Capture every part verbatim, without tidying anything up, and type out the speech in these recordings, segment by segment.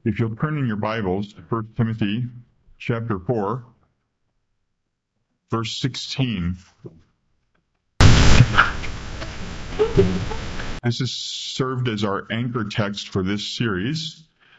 If you'll turn in your Bibles to First Timothy chapter four, verse sixteen. This is served as our anchor text for this series.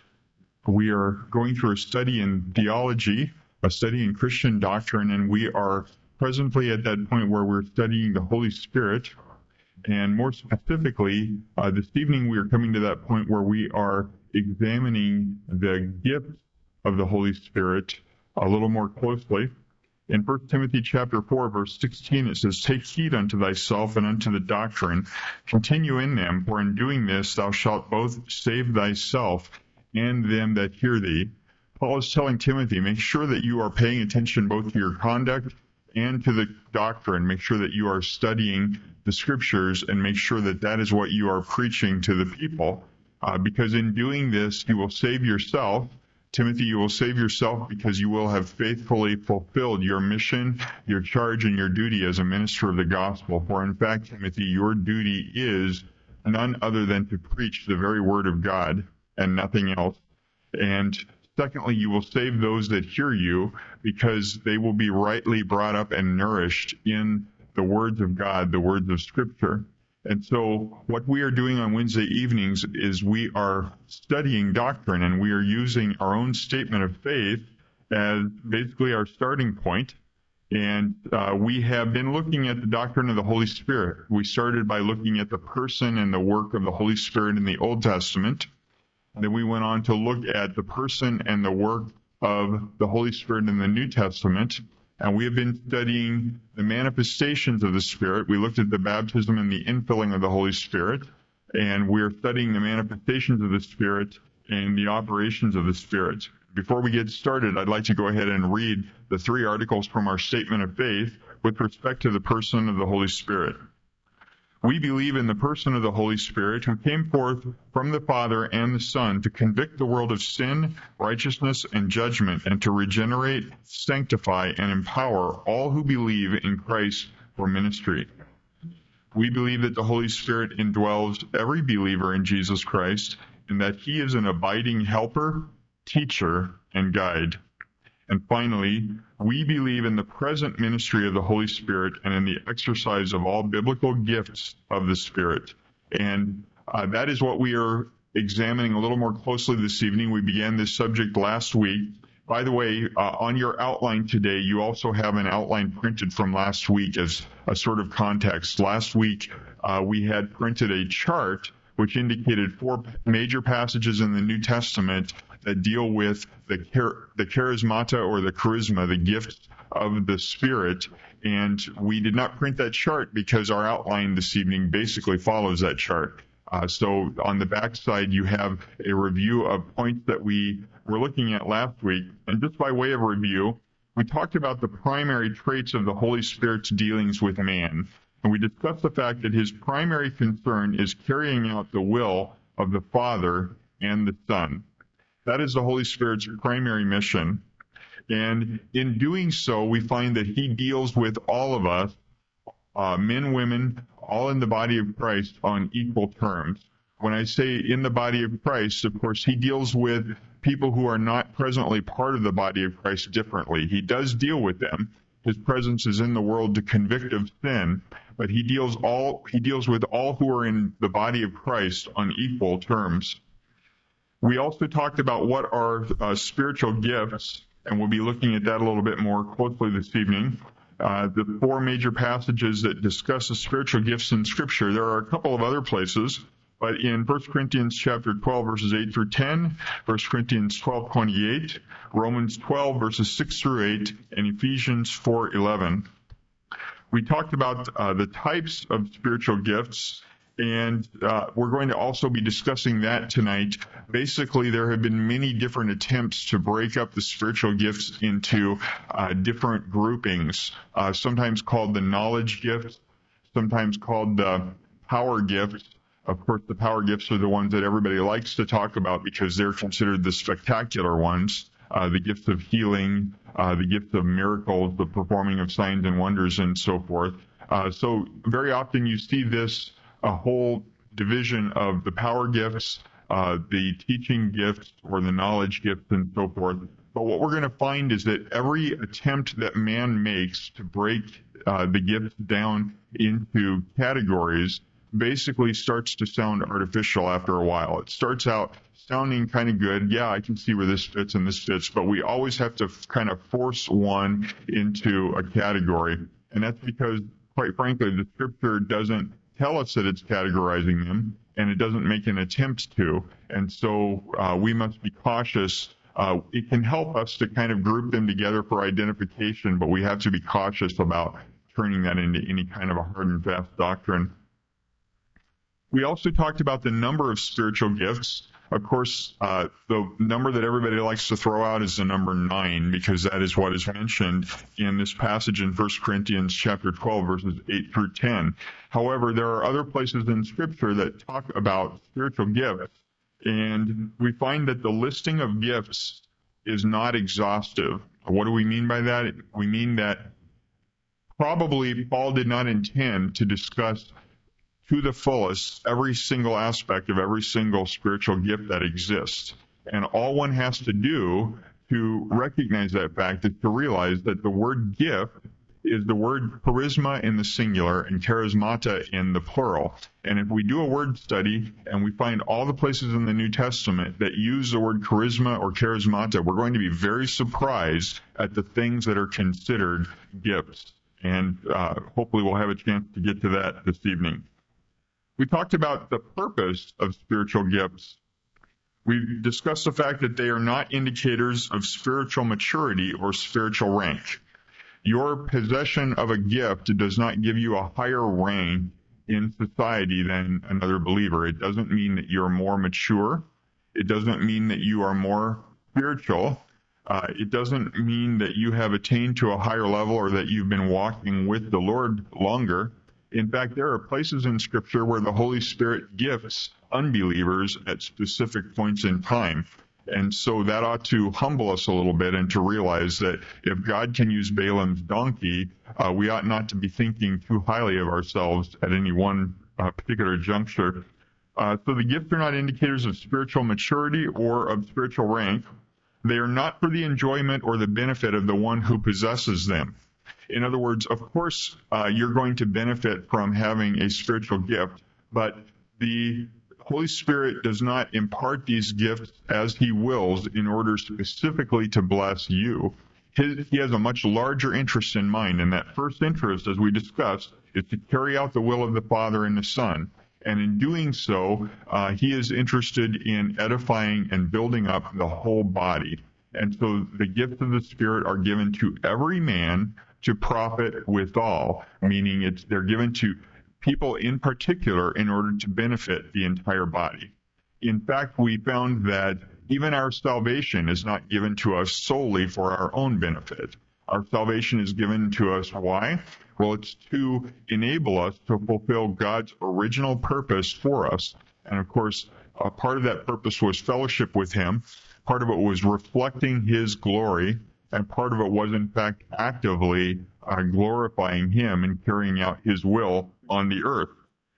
We are going through a study in theology, a study in Christian doctrine, and we are presently at that point where we're studying the Holy Spirit. And more specifically, uh, this evening we are coming to that point where we are examining the gifts of the Holy Spirit a little more closely. In First Timothy chapter four, verse sixteen, it says, "Take heed unto thyself and unto the doctrine. Continue in them, for in doing this thou shalt both save thyself and them that hear thee." Paul is telling Timothy, make sure that you are paying attention both to your conduct and to the doctrine. Make sure that you are studying the scriptures and make sure that that is what you are preaching to the people. Uh, because in doing this, you will save yourself. Timothy, you will save yourself because you will have faithfully fulfilled your mission, your charge, and your duty as a minister of the gospel. For in fact, Timothy, your duty is none other than to preach the very word of God and nothing else. And secondly, you will save those that hear you because they will be rightly brought up and nourished in the words of God, the words of Scripture. And so what we are doing on Wednesday evenings is we are studying doctrine, and we are using our own statement of faith as basically our starting point. And uh, we have been looking at the doctrine of the Holy Spirit. We started by looking at the person and the work of the Holy Spirit in the Old Testament. Then we went on to look at the person and the work of the Holy Spirit in the New Testament. And we have been studying the manifestations of the Spirit. We looked at the baptism and the infilling of the Holy Spirit. And we're studying the manifestations of the Spirit and the operations of the Spirit. Before we get started, I'd like to go ahead and read the three articles from our statement of faith with respect to the person of the Holy Spirit. We believe in the person of the Holy Spirit, who came forth from the Father and the Son to convict the world of sin, righteousness, and judgment, and to regenerate, sanctify, and empower all who believe in Christ for ministry. We believe that the Holy Spirit indwells every believer in Jesus Christ, and that he is an abiding helper, teacher, and guide. And finally, we believe in the present ministry of the Holy Spirit and in the exercise of all biblical gifts of the Spirit. And uh, that is what we are examining a little more closely this evening. We began this subject last week. By the way, uh, on your outline today, you also have an outline printed from last week as a sort of context. Last week, uh, we had printed a chart which indicated four major passages in the New Testament that deal with the char- the charismata or the charisma, the gifts of the Spirit. And we did not print that chart because our outline this evening basically follows that chart. Uh, so on the back side, you have a review of points that we were looking at last week. And just by way of review, we talked about the primary traits of the Holy Spirit's dealings with man. And we discussed the fact that his primary concern is carrying out the will of the Father and the Son. That is the Holy Spirit's primary mission. And in doing so, we find that he deals with all of us, uh, men, women, all in the body of Christ on equal terms. When I say in the body of Christ, of course, he deals with people who are not presently part of the body of Christ differently. He does deal with them. His presence is in the world to convict of sin, but he deals all he deals with all who are in the body of Christ on equal terms. We also talked about what are uh, spiritual gifts, and we'll be looking at that a little bit more closely this evening. Uh, the four major passages that discuss the spiritual gifts in Scripture. There are a couple of other places, but in First Corinthians chapter twelve, verses eight through ten, First Corinthians twelve twenty-eight, Romans twelve, verses six through eight, and Ephesians four eleven. We talked about uh, the types of spiritual gifts, and uh, we're going to also be discussing that tonight. Basically, there have been many different attempts to break up the spiritual gifts into uh, different groupings, uh, sometimes called the knowledge gifts, sometimes called the power gifts. Of course, the power gifts are the ones that everybody likes to talk about because they're considered the spectacular ones. Uh, the gifts of healing, uh, the gifts of miracles, the performing of signs and wonders, and so forth. Uh, so very often you see this, a whole division of the power gifts, uh, the teaching gifts or the knowledge gifts and so forth. But what we're going to find is that every attempt that man makes to break uh, the gifts down into categories basically starts to sound artificial after a while. It starts out sounding kind of good. Yeah, I can see where this fits and this fits, but we always have to kind of force one into a category. And that's because, quite frankly, the scripture doesn't tell us that it's categorizing them, and it doesn't make an attempt to. And so uh, we must be cautious. Uh, it can help us to kind of group them together for identification, but we have to be cautious about turning that into any kind of a hard and fast doctrine. We also talked about the number of spiritual gifts. Of course, uh, the number that everybody likes to throw out is the number nine, because that is what is mentioned in this passage in First Corinthians chapter twelve, verses eight through ten. However, there are other places in Scripture that talk about spiritual gifts, and we find that the listing of gifts is not exhaustive. What do we mean by that? We mean that probably Paul did not intend to discuss to the fullest every single aspect of every single spiritual gift that exists. And all one has to do to recognize that fact is to realize that the word gift is the word charisma in the singular and charismata in the plural. And if we do a word study and we find all the places in the New Testament that use the word charisma or charismata, we're going to be very surprised at the things that are considered gifts. And uh, hopefully we'll have a chance to get to that this evening. We talked about the purpose of spiritual gifts. We discussed the fact that they are not indicators of spiritual maturity or spiritual rank. Your possession of a gift does not give you a higher rank in society than another believer. It doesn't mean that you're more mature. It doesn't mean that you are more spiritual. Uh, it doesn't mean that you have attained to a higher level or that you've been walking with the Lord longer. In fact, there are places in Scripture where the Holy Spirit gifts unbelievers at specific points in time. And so that ought to humble us a little bit and to realize that if God can use Balaam's donkey, uh, we ought not to be thinking too highly of ourselves at any one uh, particular juncture. Uh, so the gifts are not indicators of spiritual maturity or of spiritual rank. They are not for the enjoyment or the benefit of the one who possesses them. In other words, of course, uh, you're going to benefit from having a spiritual gift, but the Holy Spirit does not impart these gifts as He wills in order specifically to bless you. His, he has a much larger interest in mind, and that first interest, as we discussed, is to carry out the will of the Father and the Son. And in doing so, uh, He is interested in edifying and building up the whole body. And so the gifts of the Spirit are given to every man to profit withal, meaning it's they're given to people in particular in order to benefit the entire body. In fact, we found that even our salvation is not given to us solely for our own benefit. Our salvation is given to us, why? Well, it's to enable us to fulfill God's original purpose for us. And of course, a part of that purpose was fellowship with Him. Part of it was reflecting His glory. And part of it was, in fact, actively uh, glorifying Him and carrying out His will on the earth.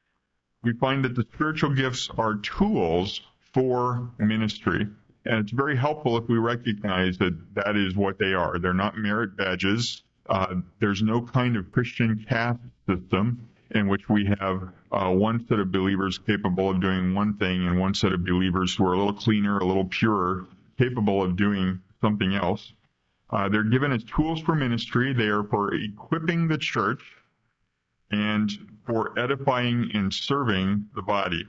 We find that the spiritual gifts are tools for ministry. And it's very helpful if we recognize that that is what they are. They're not merit badges. Uh, there's no kind of Christian caste system in which we have uh, one set of believers capable of doing one thing and one set of believers who are a little cleaner, a little purer, capable of doing something else. Uh, they're given as tools for ministry. They are for equipping the church and for edifying and serving the body.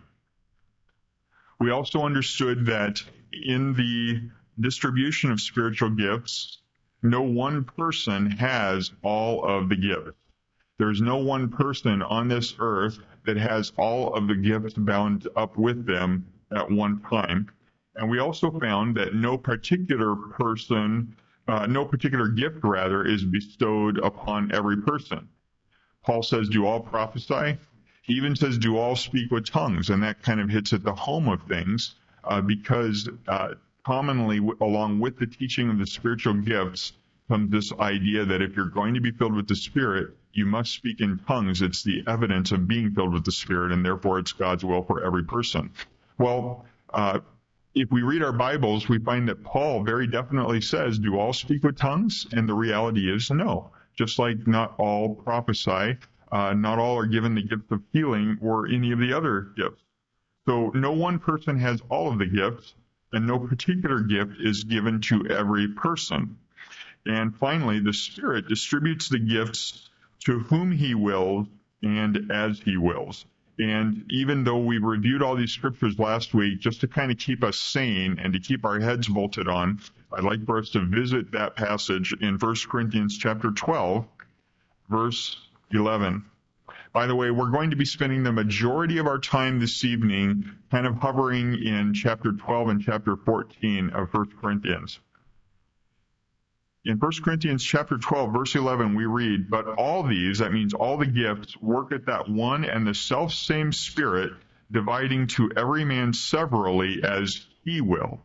We also understood that in the distribution of spiritual gifts, no one person has all of the gifts. There's no one person on this earth that has all of the gifts bound up with them at one time. And we also found that no particular person Uh, no particular gift, rather, is bestowed upon every person. Paul says, do all prophesy? He even says, do all speak with tongues? And that kind of hits at the home of things uh, because uh, commonly, w- along with the teaching of the spiritual gifts, comes this idea that if you're going to be filled with the Spirit, you must speak in tongues. It's the evidence of being filled with the Spirit, and therefore it's God's will for every person. Well, uh, if we read our Bibles, we find that Paul very definitely says, do all speak with tongues? And the reality is no. Just like not all prophesy, uh, not all are given the gift of healing or any of the other gifts. So no one person has all of the gifts, and no particular gift is given to every person. And finally, the Spirit distributes the gifts to whom he wills and as he wills. And even though we reviewed all these scriptures last week, just to kind of keep us sane and to keep our heads bolted on, I'd like for us to visit that passage in First Corinthians chapter twelve, verse eleven. By the way, we're going to be spending the majority of our time this evening kind of hovering in chapter twelve and chapter fourteen of First Corinthians. In First Corinthians chapter twelve, verse eleven, we read, but all these, that means all the gifts, work at that one and the self-same Spirit, dividing to every man severally as he will.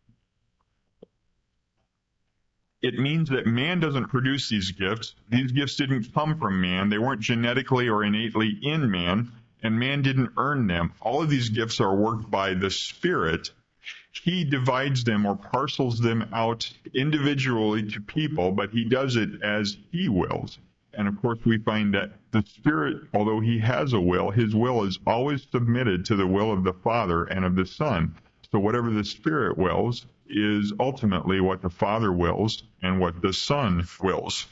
It means that man doesn't produce these gifts. These gifts didn't come from man. They weren't genetically or innately in man, and man didn't earn them. All of these gifts are worked by the Spirit. He divides them or parcels them out individually to people, but he does it as he wills. And of course, we find that the Spirit, although he has a will, his will is always submitted to the will of the Father and of the Son. So whatever the Spirit wills is ultimately what the Father wills and what the Son wills.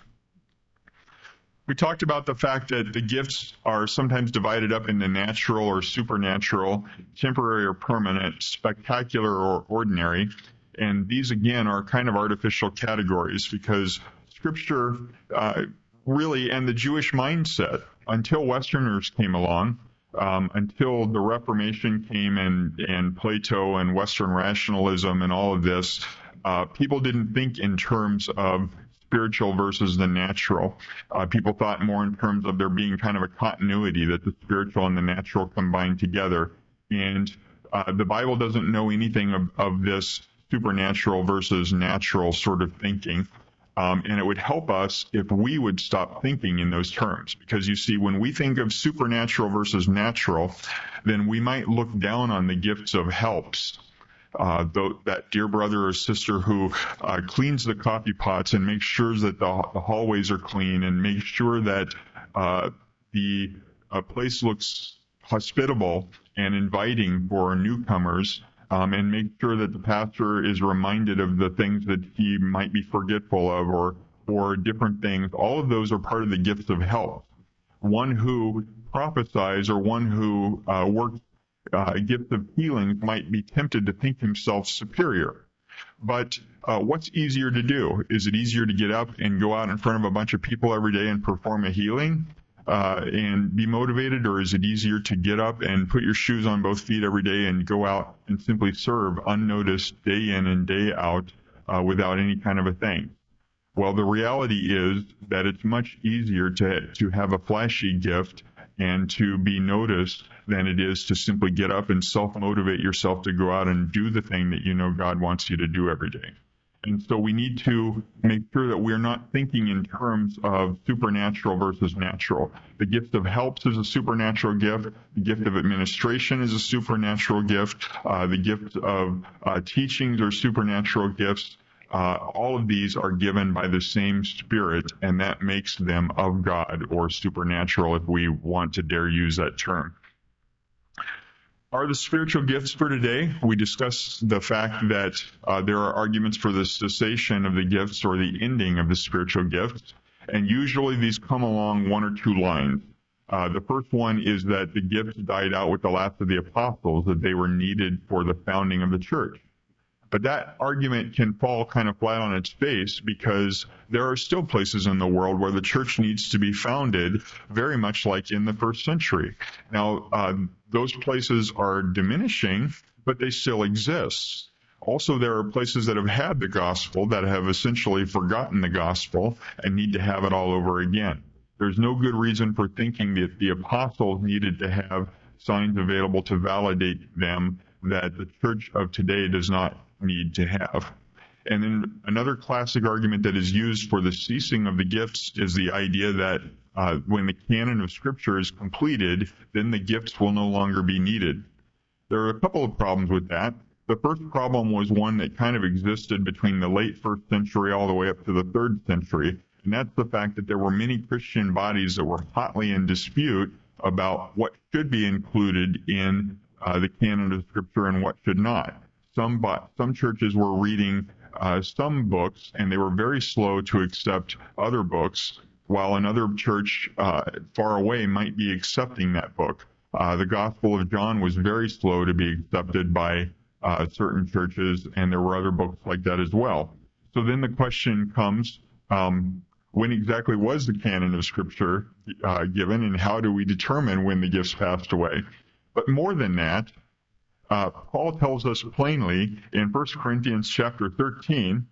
We talked about the fact that the gifts are sometimes divided up into natural or supernatural, temporary or permanent, spectacular or ordinary. And these, again, are kind of artificial categories because Scripture uh, really, and the Jewish mindset, until Westerners came along, um, until the Reformation came and, and Plato and Western rationalism and all of this, uh, people didn't think in terms of spiritual versus the natural. Uh, people thought more in terms of there being kind of a continuity that the spiritual and the natural combine together. And uh, the Bible doesn't know anything of, of this supernatural versus natural sort of thinking. Um, and it would help us if we would stop thinking in those terms. Because you see, when we think of supernatural versus natural, then we might look down on the gifts of helps. Uh, th- that dear brother or sister who uh, cleans the coffee pots and makes sure that the, the hallways are clean and makes sure that uh, the uh, place looks hospitable and inviting for newcomers, um, and make sure that the pastor is reminded of the things that he might be forgetful of or, or different things. All of those are part of the gifts of help. One who prophesies or one who uh, works Uh, gift of healing might be tempted to think himself superior. But uh, what's easier to do? Is it easier to get up and go out in front of a bunch of people every day and perform a healing uh, and be motivated? Or is it easier to get up and put your shoes on both feet every day and go out and simply serve unnoticed day in and day out uh, without any kind of a thing? Well, the reality is that it's much easier to, to have a flashy gift and to be noticed than it is to simply get up and self-motivate yourself to go out and do the thing that you know God wants you to do every day. And so we need to make sure that we're not thinking in terms of supernatural versus natural. The gift of helps is a supernatural gift. The gift of administration is a supernatural gift. Uh, the gift of uh, teachings are supernatural gifts. Uh, all of these are given by the same Spirit, and that makes them of God or supernatural if we want to dare use that term. Are the spiritual gifts for today? We discussed the fact that uh, there are arguments for the cessation of the gifts or the ending of the spiritual gifts, and usually these come along one or two lines. Uh, the first one is that the gifts died out with the last of the apostles, that they were needed for the founding of the church. But that argument can fall kind of flat on its face because there are still places in the world where the church needs to be founded, very much like in the first century. Now, uh, those places are diminishing, but they still exist. Also, there are places that have had the gospel that have essentially forgotten the gospel and need to have it all over again. There's no good reason for thinking that the apostles needed to have signs available to validate them that the church of today does not need to have. And then another classic argument that is used for the ceasing of the gifts is the idea that uh, when the canon of Scripture is completed, then the gifts will no longer be needed. There are a couple of problems with that. The first problem was one that kind of existed between the late first century all the way up to the third century, and that's the fact that there were many Christian bodies that were hotly in dispute about what should be included in uh, the canon of Scripture and what should not. Some bo- some churches were reading uh, some books, and they were very slow to accept other books, while another church uh, far away might be accepting that book. Uh, the Gospel of John was very slow to be accepted by uh, certain churches, and there were other books like that as well. So then the question comes, um, when exactly was the canon of Scripture uh, given, and how do we determine when the gifts passed away? But more than that, uh, Paul tells us plainly in First Corinthians chapter thirteen,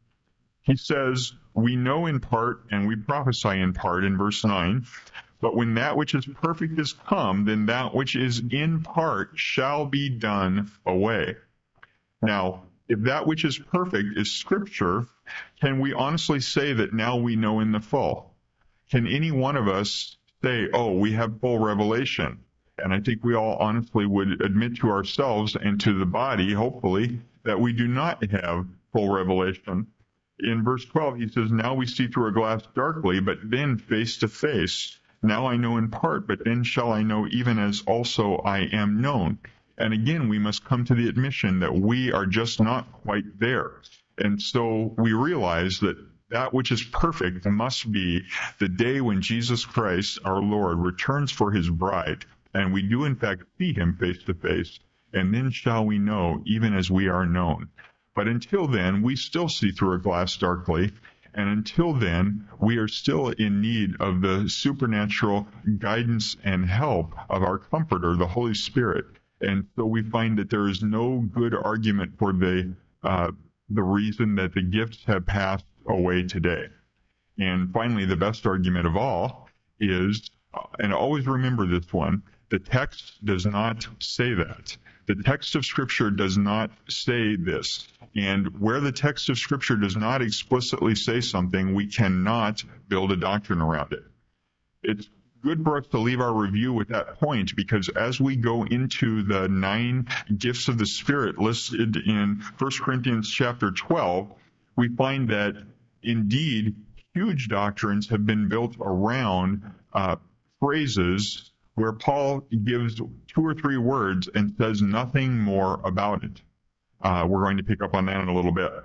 he says, we know in part and we prophesy in part in verse nine, but when that which is perfect is come, then that which is in part shall be done away. Now, if that which is perfect is Scripture, can we honestly say that now we know in the full? Can any one of us say, oh, we have full revelation? And I think we all honestly would admit to ourselves and to the body, hopefully, that we do not have full revelation. In verse twelve, he says, now we see through a glass darkly, but then face to face. Now I know in part, but then shall I know even as also I am known. And again, we must come to the admission that we are just not quite there. And so we realize that that which is perfect must be the day when Jesus Christ, our Lord, returns for his bride. And we do in fact see him face to face. And then shall we know even as we are known. But until then, we still see through a glass darkly. And until then, we are still in need of the supernatural guidance and help of our Comforter, the Holy Spirit. And so we find that there is no good argument for the uh, the reason that the gifts have passed away today. And finally, the best argument of all is, and always remember this one, the text does not say that. The text of Scripture does not say this. And where the text of Scripture does not explicitly say something, we cannot build a doctrine around it. It's good for us to leave our review with that point, because as we go into the nine gifts of the Spirit listed in First Corinthians chapter twelve, we find that indeed huge doctrines have been built around uh, phrases where Paul gives two or three words and says nothing more about it. Uh, we're going to pick up on that in a little bit.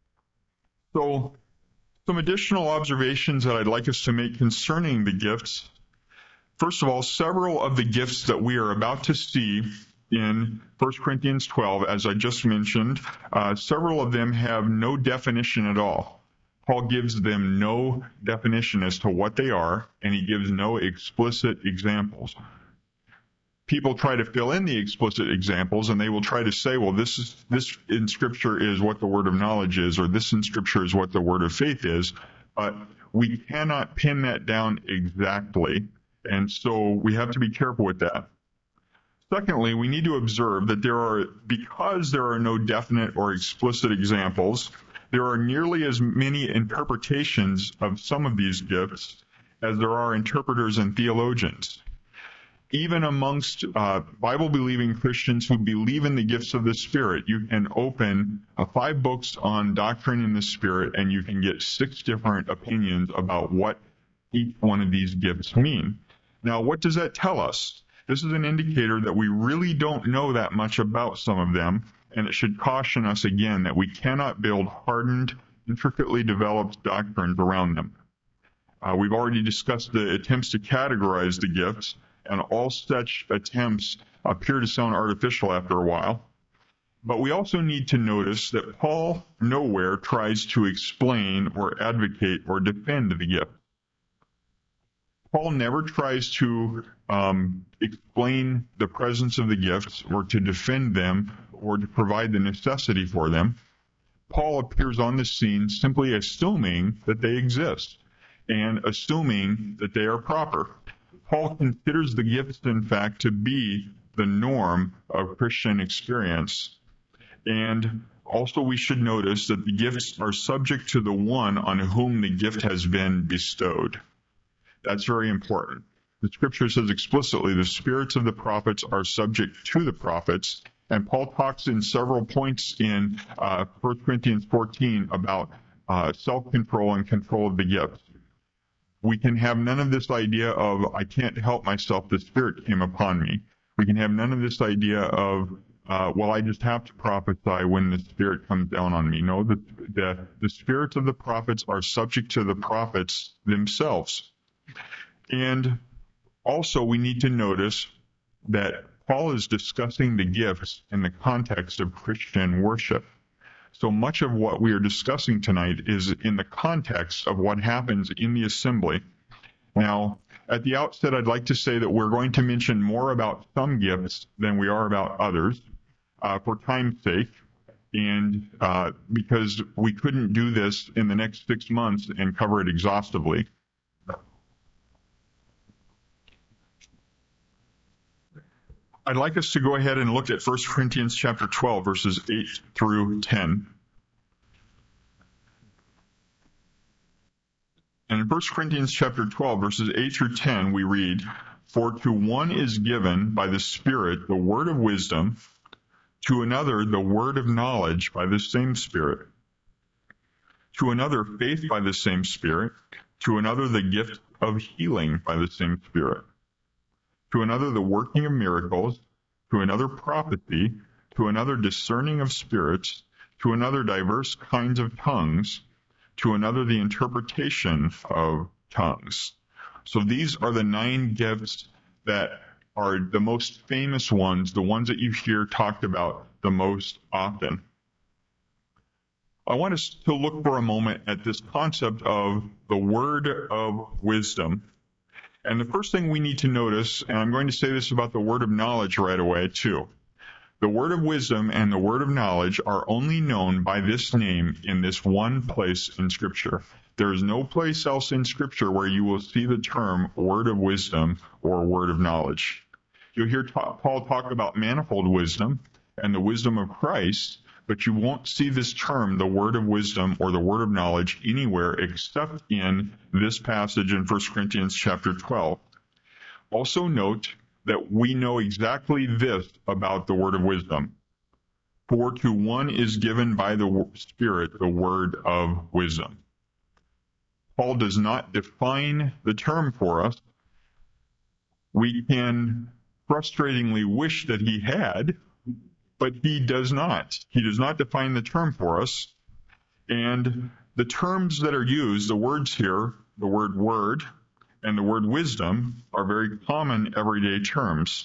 So, some additional observations that I'd like us to make concerning the gifts. First of all, several of the gifts that we are about to see in First Corinthians twelve, as I just mentioned, uh, several of them have no definition at all. Paul gives them no definition as to what they are, and he gives no explicit examples. People try to fill in the explicit examples, and they will try to say, well, this is this in Scripture is what the word of knowledge is, or this in Scripture is what the word of faith is. But we cannot pin that down exactly, and so we have to be careful with that. Secondly, we need to observe that there are, because there are no definite or explicit examples, there are nearly as many interpretations of some of these gifts as there are interpreters and theologians. Even amongst uh, Bible-believing Christians who believe in the gifts of the Spirit, you can open uh, five books on doctrine in the Spirit, and you can get six different opinions about what each one of these gifts mean. Now, what does that tell us? This is an indicator that we really don't know that much about some of them, and it should caution us again that we cannot build hardened, intricately developed doctrines around them. Uh, we've already discussed the attempts to categorize the gifts, and all such attempts appear to sound artificial after a while. But we also need to notice that Paul nowhere tries to explain or advocate or defend the gift. Paul never tries to um, explain the presence of the gifts or to defend them or to provide the necessity for them. Paul appears on the scene simply assuming that they exist and assuming that they are proper. Paul considers the gifts, in fact, to be the norm of Christian experience. And also we should notice that the gifts are subject to the one on whom the gift has been bestowed. That's very important. The scripture says explicitly the spirits of the prophets are subject to the prophets. And Paul talks in several points in uh, First Corinthians fourteen about uh, self-control and control of the gifts. We can have none of this idea of, I can't help myself, the Spirit came upon me. We can have none of this idea of, uh, well, I just have to prophesy when the Spirit comes down on me. No, the, the, the spirits of the prophets are subject to the prophets themselves. And also we need to notice that Paul is discussing the gifts in the context of Christian worship. So much of what we are discussing tonight is in the context of what happens in the assembly. Now, at the outset, I'd like to say that we're going to mention more about some gifts than we are about others, uh, for time's sake, and uh, because we couldn't do this in the next six months and cover it exhaustively. I'd like us to go ahead and look at First Corinthians chapter twelve, verses eight through ten. And in First Corinthians chapter twelve, verses eight through ten, we read, "For to one is given by the Spirit the word of wisdom, to another the word of knowledge by the same Spirit, to another faith by the same Spirit, to another the gift of healing by the same Spirit, to another the working of miracles, to another prophecy, to another discerning of spirits, to another diverse kinds of tongues, to another the interpretation of tongues." So these are the nine gifts that are the most famous ones, the ones that you hear talked about the most often. I want us to look for a moment at this concept of the word of wisdom. And the first thing we need to notice, and I'm going to say this about the word of knowledge right away too. The word of wisdom and the word of knowledge are only known by this name in this one place in Scripture. There is no place else in Scripture where you will see the term word of wisdom or word of knowledge. You'll hear ta- Paul talk about manifold wisdom and the wisdom of Christ, but you won't see this term, the word of wisdom or the word of knowledge, anywhere except in this passage in First Corinthians chapter twelve. Also note that we know exactly this about the word of wisdom. For to one is given by the Spirit the word of wisdom. Paul does not define the term for us. We can frustratingly wish that he had, but he does not. He does not define the term for us. And the terms that are used, the words here, the word word and the word wisdom, are very common everyday terms.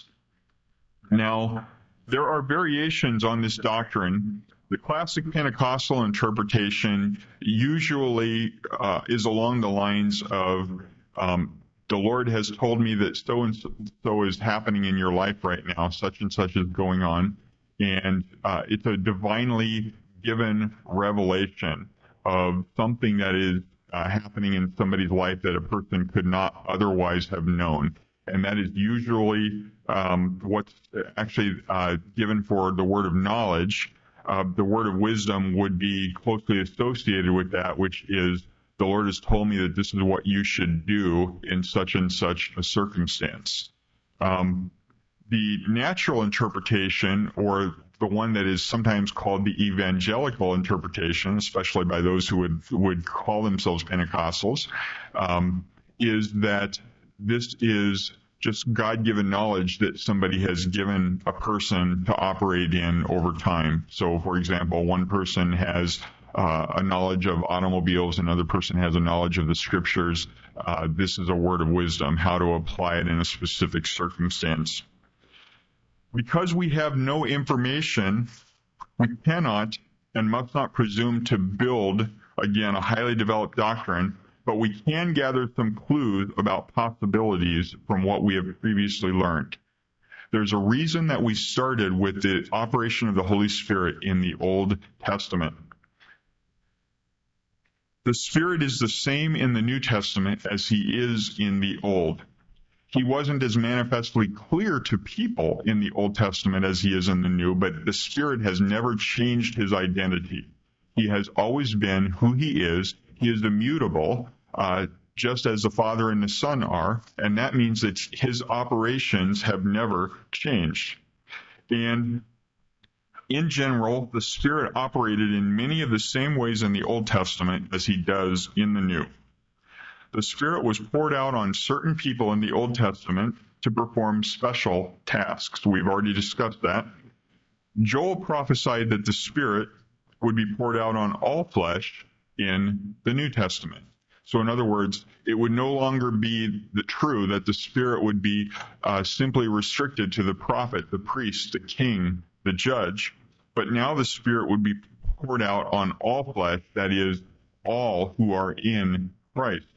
Now, there are variations on this doctrine. The classic Pentecostal interpretation usually uh, is along the lines of, um, the Lord has told me that so and so is happening in your life right now, such and such is going on. And uh, it's a divinely given revelation of something that is uh, happening in somebody's life that a person could not otherwise have known. And that is usually um, what's actually uh, given for the word of knowledge. Uh, the word of wisdom would be closely associated with that, which is, the Lord has told me that this is what you should do in such and such a circumstance. Um, The natural interpretation, or the one that is sometimes called the evangelical interpretation, especially by those who would would call themselves Pentecostals, um, is that this is just God-given knowledge that somebody has given a person to operate in over time. So, for example, one person has uh, a knowledge of automobiles, another person has a knowledge of the Scriptures. Uh, this is a word of wisdom, how to apply it in a specific circumstance. Because we have no information, we cannot and must not presume to build, again, a highly developed doctrine, but we can gather some clues about possibilities from what we have previously learned. There's a reason that we started with the operation of the Holy Spirit in the Old Testament. The Spirit is the same in the New Testament as he is in the Old. He wasn't as manifestly clear to people in the Old Testament as he is in the New, but the Spirit has never changed his identity. He has always been who he is. He is immutable. Uh, just as the Father and the Son are, and that means that his operations have never changed. And in general, the Spirit operated in many of the same ways in the Old Testament as he does in the New. The Spirit was poured out on certain people in the Old Testament to perform special tasks. We've already discussed that. Joel prophesied that the Spirit would be poured out on all flesh in the New Testament. So in other words, it would no longer be the true that the Spirit would be uh, simply restricted to the prophet, the priest, the king, the judge, but now the Spirit would be poured out on all flesh, that is, all who are in Christ.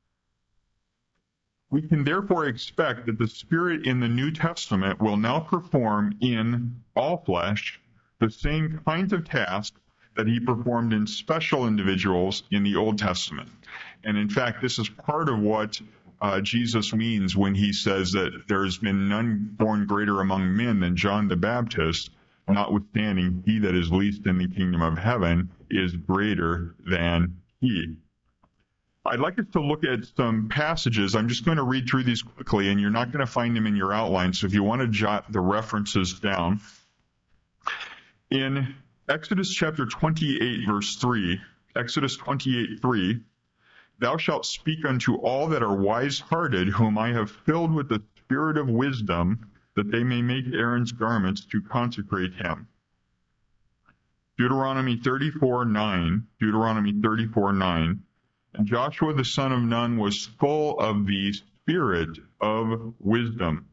We can therefore expect that the Spirit in the New Testament will now perform in all flesh the same kinds of tasks that he performed in special individuals in the Old Testament. And in fact, this is part of what uh, Jesus means when he says that there has been none born greater among men than John the Baptist, notwithstanding he that is least in the kingdom of heaven is greater than he. I'd like us to look at some passages. I'm just going to read through these quickly, and you're not going to find them in your outline, so if you want to jot the references down. In Exodus chapter twenty-eight, verse three, Exodus twenty-eight, three, thou shalt speak unto all that are wise-hearted, whom I have filled with the spirit of wisdom, that they may make Aaron's garments to consecrate him. Deuteronomy thirty-four, nine, Deuteronomy thirty-four, nine, and Joshua the son of Nun was full of the spirit of wisdom.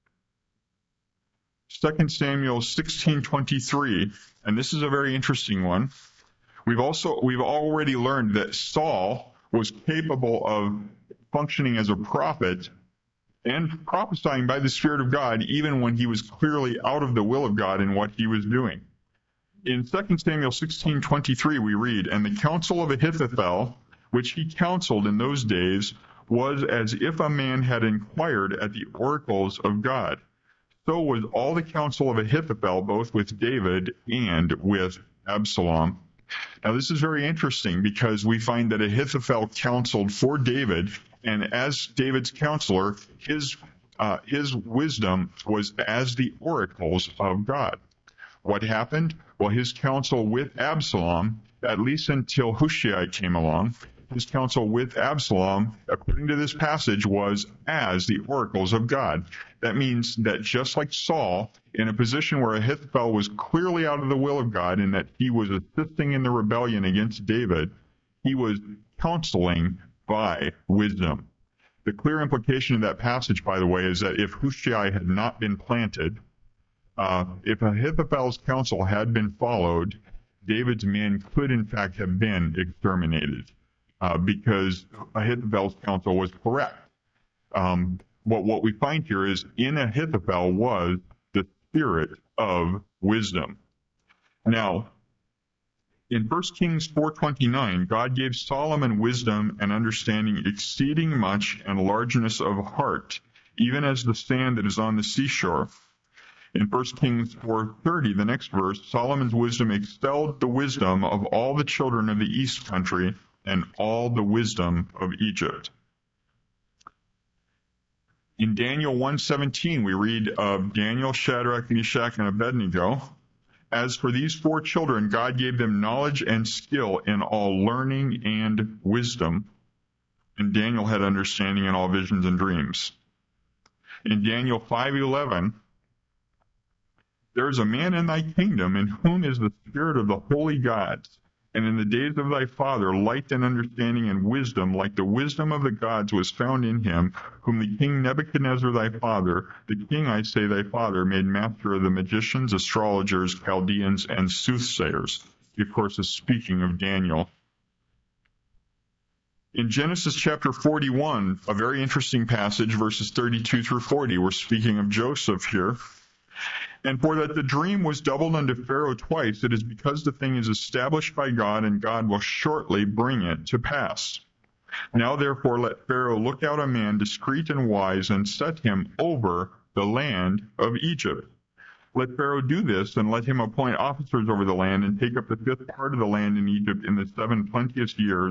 Second Samuel sixteen twenty-three, and this is a very interesting one. We've also we've already learned that Saul was capable of functioning as a prophet and prophesying by the Spirit of God, even when he was clearly out of the will of God in what he was doing. In Second Samuel sixteen twenty-three, we read, and the counsel of Ahithophel, which he counseled in those days, was as if a man had inquired at the oracles of God. So was all the counsel of Ahithophel, both with David and with Absalom. Now, this is very interesting because we find that Ahithophel counseled for David, and as David's counselor, his uh, his wisdom was as the oracles of God. What happened? Well, his counsel with Absalom, at least until Hushai came along, his counsel with Absalom, according to this passage, was as the oracles of God. That means that just like Saul, in a position where Ahithophel was clearly out of the will of God and that he was assisting in the rebellion against David, he was counseling by wisdom. The clear implication of that passage, by the way, is that if Hushai had not been planted, uh, if Ahithophel's counsel had been followed, David's men could in fact have been exterminated. Uh, because Ahithophel's counsel was correct. Um, what, what we find here is in Ahithophel was the spirit of wisdom. Now, in First Kings four twenty-nine, God gave Solomon wisdom and understanding exceeding much and largeness of heart, even as the sand that is on the seashore. In First Kings four thirty, the next verse, Solomon's wisdom excelled the wisdom of all the children of the east country, and all the wisdom of Egypt. In Daniel one seventeen, we read of Daniel, Shadrach, Meshach, and Abednego. As for these four children, God gave them knowledge and skill in all learning and wisdom. And Daniel had understanding in all visions and dreams. In Daniel five eleven, there is a man in thy kingdom in whom is the spirit of the holy gods. And in the days of thy father, light and understanding and wisdom, like the wisdom of the gods, was found in him, whom the king Nebuchadnezzar thy father, the king, I say, thy father, made master of the magicians, astrologers, Chaldeans, and soothsayers. He, of course, is speaking of Daniel. In Genesis chapter forty-one, a very interesting passage, verses thirty-two through forty, we're speaking of Joseph here. And for that the dream was doubled unto Pharaoh twice, it is because the thing is established by God, and God will shortly bring it to pass. Now therefore let Pharaoh look out a man discreet and wise, and set him over the land of Egypt. Let Pharaoh do this, and let him appoint officers over the land, and take up the fifth part of the land in Egypt in the seven plenteous years,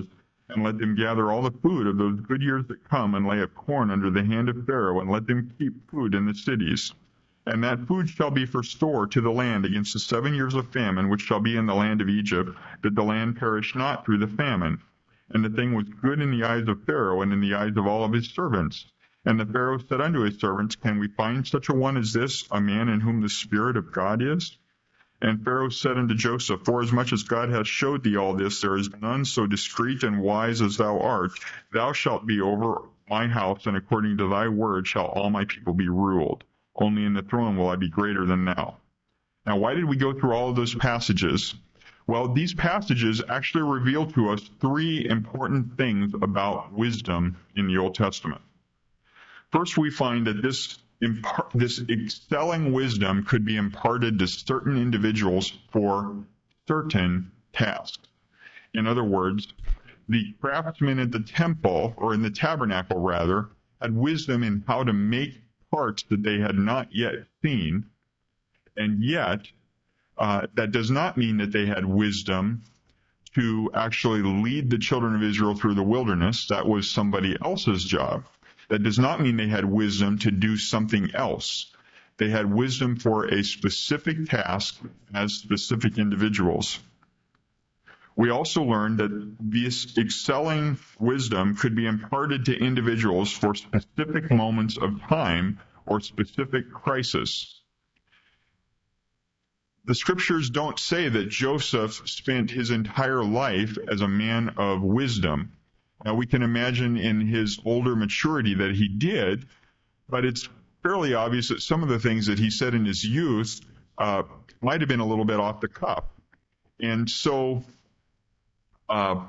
and let them gather all the food of those good years that come, and lay up corn under the hand of Pharaoh, and let them keep food in the cities. And that food shall be for store to the land against the seven years of famine, which shall be in the land of Egypt, that the land perish not through the famine. And the thing was good in the eyes of Pharaoh, and in the eyes of all of his servants. And the Pharaoh said unto his servants, Can we find such a one as this, a man in whom the Spirit of God is? And Pharaoh said unto Joseph, Forasmuch as God hath showed thee all this, there is none so discreet and wise as thou art. Thou shalt be over my house, and according to thy word shall all my people be ruled. Only in the throne will I be greater than thou. Now, why did we go through all of those passages? Well, these passages actually reveal to us three important things about wisdom in the Old Testament. First, we find that this impart, this excelling wisdom could be imparted to certain individuals for certain tasks. In other words, the craftsmen at the temple, or in the tabernacle rather, had wisdom in how to make parts that they had not yet seen, and yet uh, that does not mean that they had wisdom to actually lead the children of Israel through the wilderness. That was somebody else's job. That does not mean they had wisdom to do something else. They had wisdom for a specific task as specific individuals. We also learned that this excelling wisdom could be imparted to individuals for specific moments of time or specific crisis. The scriptures don't say that Joseph spent his entire life as a man of wisdom. Now, we can imagine in his older maturity that he did, but it's fairly obvious that some of the things that he said in his youth uh, might have been a little bit off the cuff. And so uh,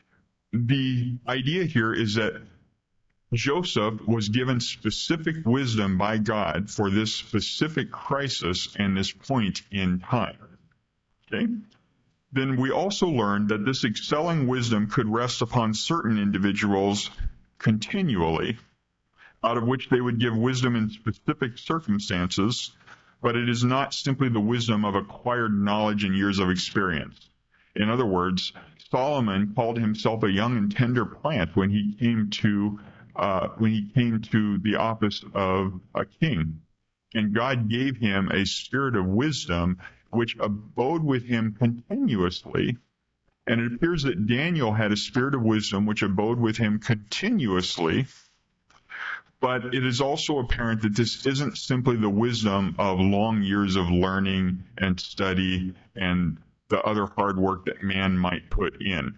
the idea here is that Joseph was given specific wisdom by God for this specific crisis and this point in time. Okay? Then we also learned that this excelling wisdom could rest upon certain individuals continually, out of which they would give wisdom in specific circumstances, but it is not simply the wisdom of acquired knowledge and years of experience. In other words, Solomon called himself a young and tender plant when he came to uh, when he came to the office of a king, and God gave him a spirit of wisdom which abode with him continuously. And it appears that Daniel had a spirit of wisdom which abode with him continuously. But it is also apparent that this isn't simply the wisdom of long years of learning and study and the other hard work that man might put in.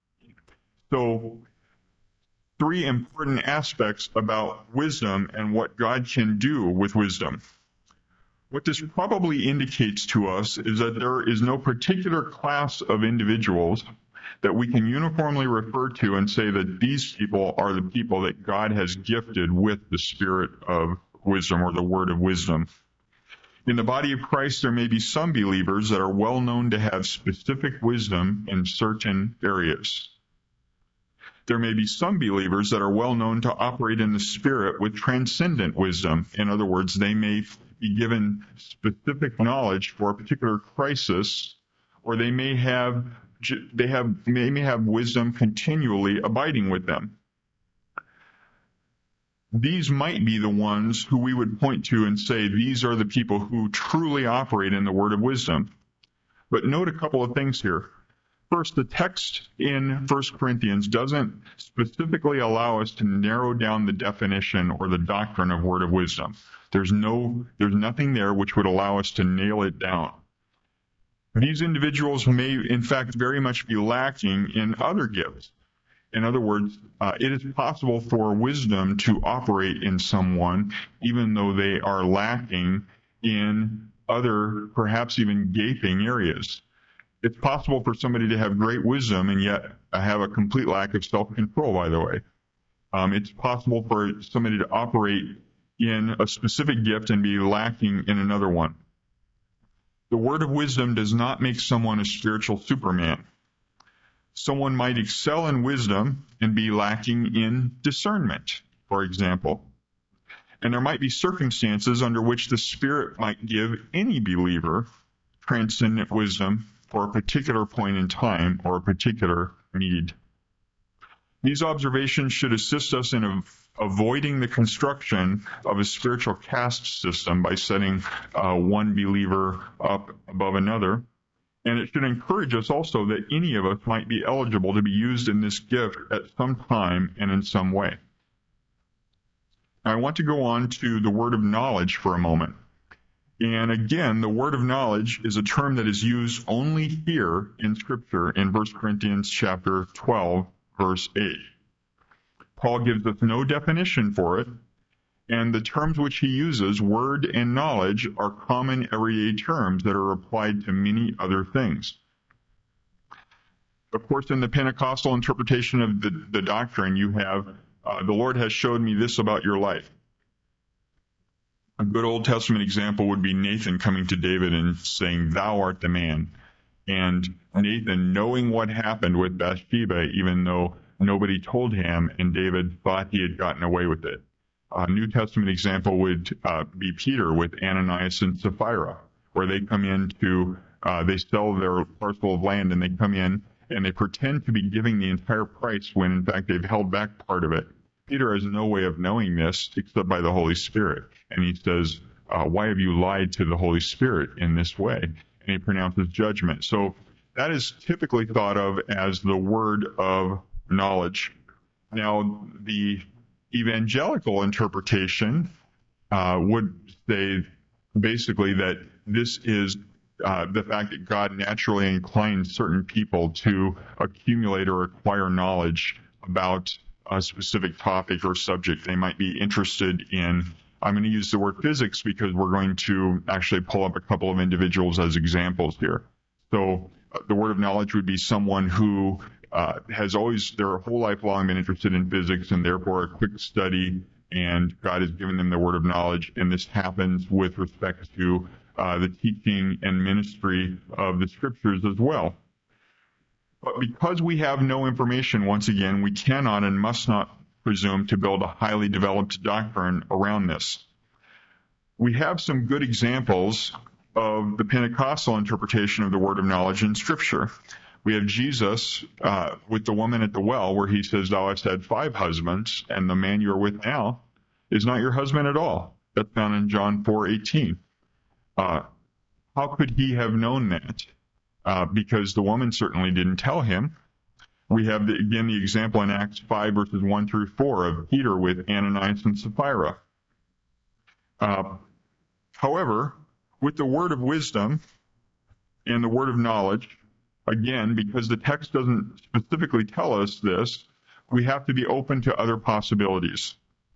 So, three important aspects about wisdom and what God can do with wisdom. What this probably indicates to us is that there is no particular class of individuals that we can uniformly refer to and say that these people are the people that God has gifted with the spirit of wisdom or the word of wisdom. In the body of Christ, there may be some believers that are well known to have specific wisdom in certain areas. There may be some believers that are well known to operate in the Spirit with transcendent wisdom. In other words, they may be given specific knowledge for a particular crisis, or they may have they have they may have wisdom continually abiding with them. These might be the ones who we would point to and say these are the people who truly operate in the word of wisdom. But note a couple of things here. First, the text in First Corinthians doesn't specifically allow us to narrow down the definition or the doctrine of word of wisdom. There's no, there's nothing there which would allow us to nail it down. These individuals may, in fact, very much be lacking in other gifts. In other words, uh, it is possible for wisdom to operate in someone even though they are lacking in other, perhaps even gaping areas. It's possible for somebody to have great wisdom and yet have a complete lack of self-control, by the way. Um, it's possible for somebody to operate in a specific gift and be lacking in another one. The word of wisdom does not make someone a spiritual Superman. Someone might excel in wisdom and be lacking in discernment, for example. And there might be circumstances under which the Spirit might give any believer transcendent wisdom for a particular point in time or a particular need. These observations should assist us in av- avoiding the construction of a spiritual caste system by setting uh, one believer up above another. And it should encourage us also that any of us might be eligible to be used in this gift at some time and in some way. I want to go on to the word of knowledge for a moment. And again, the word of knowledge is a term that is used only here in Scripture in First Corinthians chapter twelve, verse eight. Paul gives us no definition for it, and the terms which he uses, word and knowledge, are common everyday terms that are applied to many other things. Of course, in the Pentecostal interpretation of the, the doctrine, you have, uh, the Lord has showed me this about your life. A good Old Testament example would be Nathan coming to David and saying, "Thou art the man." And Nathan knowing what happened with Bathsheba, even though nobody told him, and David thought he had gotten away with it. A New Testament example would uh, be Peter with Ananias and Sapphira, where they come in to, uh, they sell their parcel of land and they come in and they pretend to be giving the entire price when in fact they've held back part of it. Peter has no way of knowing this except by the Holy Spirit. And he says, uh, why have you lied to the Holy Spirit in this way? And he pronounces judgment. So that is typically thought of as the word of knowledge. Now, the evangelical interpretation uh, would say basically that this is uh, the fact that God naturally inclines certain people to accumulate or acquire knowledge about a specific topic or subject. They might be interested in, I'm going to use the word physics because we're going to actually pull up a couple of individuals as examples here. So uh, the word of knowledge would be someone who uh, has always, their whole life long been interested in physics and therefore a quick study, and God has given them the word of knowledge, and this happens with respect to uh, the teaching and ministry of the scriptures as well. But because we have no information, once again, we cannot and must not presume to build a highly developed doctrine around this. We have some good examples of the Pentecostal interpretation of the word of knowledge in Scripture. We have Jesus uh, with the woman at the well, where he says, "Thou hast had five husbands, and the man you are with now is not your husband at all." That's found in John four eighteen. Uh, how could he have known that? Uh, because the woman certainly didn't tell him. We have, the, again, the example in Acts five, verses one through four of Peter with Ananias and Sapphira. Uh, however, with the word of wisdom and the word of knowledge, again, because the text doesn't specifically tell us this, we have to be open to other possibilities.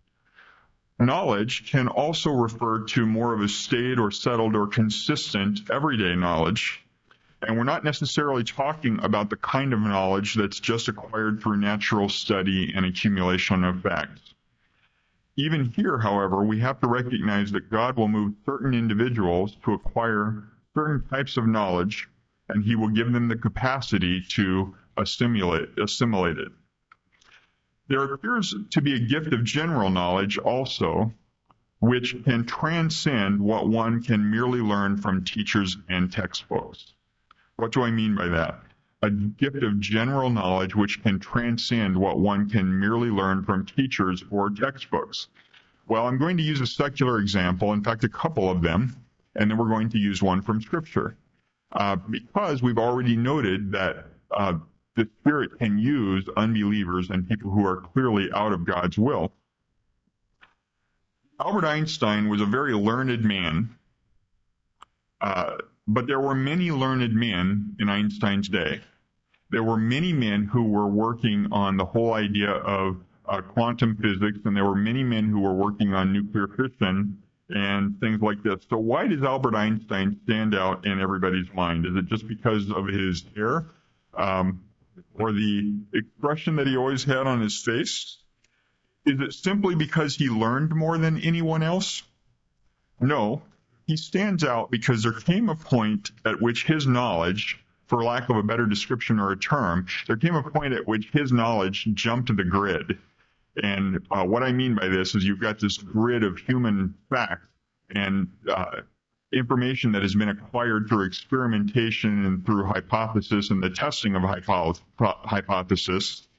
Knowledge can also refer to more of a staid or settled or consistent everyday knowledge. And we're not necessarily talking about the kind of knowledge that's just acquired through natural study and accumulation of facts. Even here, however, we have to recognize that God will move certain individuals to acquire certain types of knowledge, and he will give them the capacity to assimilate, assimilate it. There appears to be a gift of general knowledge also, which can transcend what one can merely learn from teachers and textbooks. What do I mean by that? A gift of general knowledge which can transcend what one can merely learn from teachers or textbooks. Well, I'm going to use a secular example, in fact, a couple of them, and then we're going to use one from Scripture. Uh, because we've already noted that uh, the Spirit can use unbelievers and people who are clearly out of God's will. Albert Einstein was a very learned man. Uh, But there were many learned men in Einstein's day. There were many men who were working on the whole idea of uh, quantum physics, and there were many men who were working on nuclear fission and things like this. So why does Albert Einstein stand out in everybody's mind? Is it just because of his hair um, or the expression that he always had on his face? Is it simply because he learned more than anyone else? No. He stands out because there came a point at which his knowledge, for lack of a better description or a term, there came a point at which his knowledge jumped the grid. And uh, what I mean by this is you've got this grid of human facts and uh, information that has been acquired through experimentation and through hypothesis and the testing of hypo- hypothesis.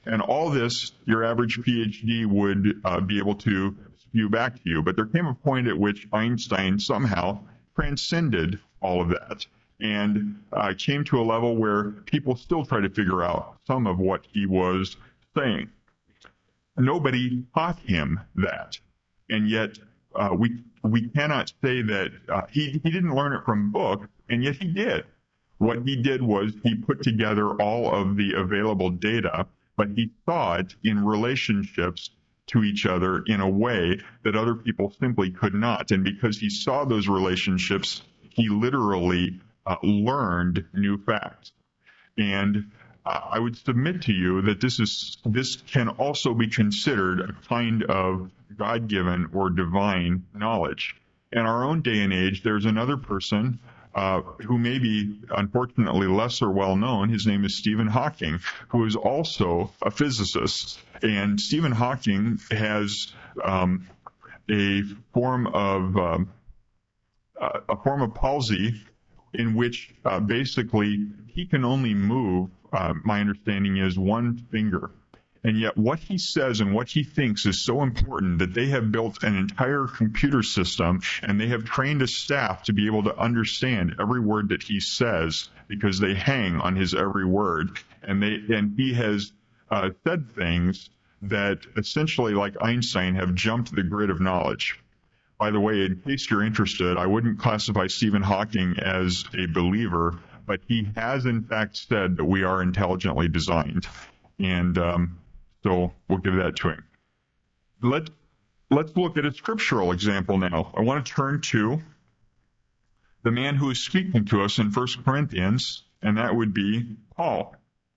And all this, your average PhD would uh, be able to spew back to you. But there came a point at which Einstein somehow transcended all of that and uh, came to a level where people still try to figure out some of what he was saying. Nobody taught him that. And yet uh, we we cannot say that uh, he, he didn't learn it from books, and yet he did. What he did was he put together all of the available data, but he saw it in relationships to each other in a way that other people simply could not. And because he saw those relationships, he literally uh, learned new facts. And uh, I would submit to you that this is this can also be considered a kind of God-given or divine knowledge. In our own day and age, there's another person uh, who may be, unfortunately, lesser well-known. His name is Stephen Hawking, who is also a physicist. And Stephen Hawking has um, a form of um, uh, a form of palsy in which uh, basically he can only move, uh, my understanding is, one finger. And yet what he says and what he thinks is so important that they have built an entire computer system and they have trained a staff to be able to understand every word that he says because they hang on his every word. And they and he has uh, said things that essentially, like Einstein, have jumped the grid of knowledge. By the way, in case you're interested, I wouldn't classify Stephen Hawking as a believer, but he has in fact said that we are intelligently designed. And um, so we'll give that to him. Let, let's look at a scriptural example now. I want to turn to the man who is speaking to us in First Corinthians, and that would be Paul.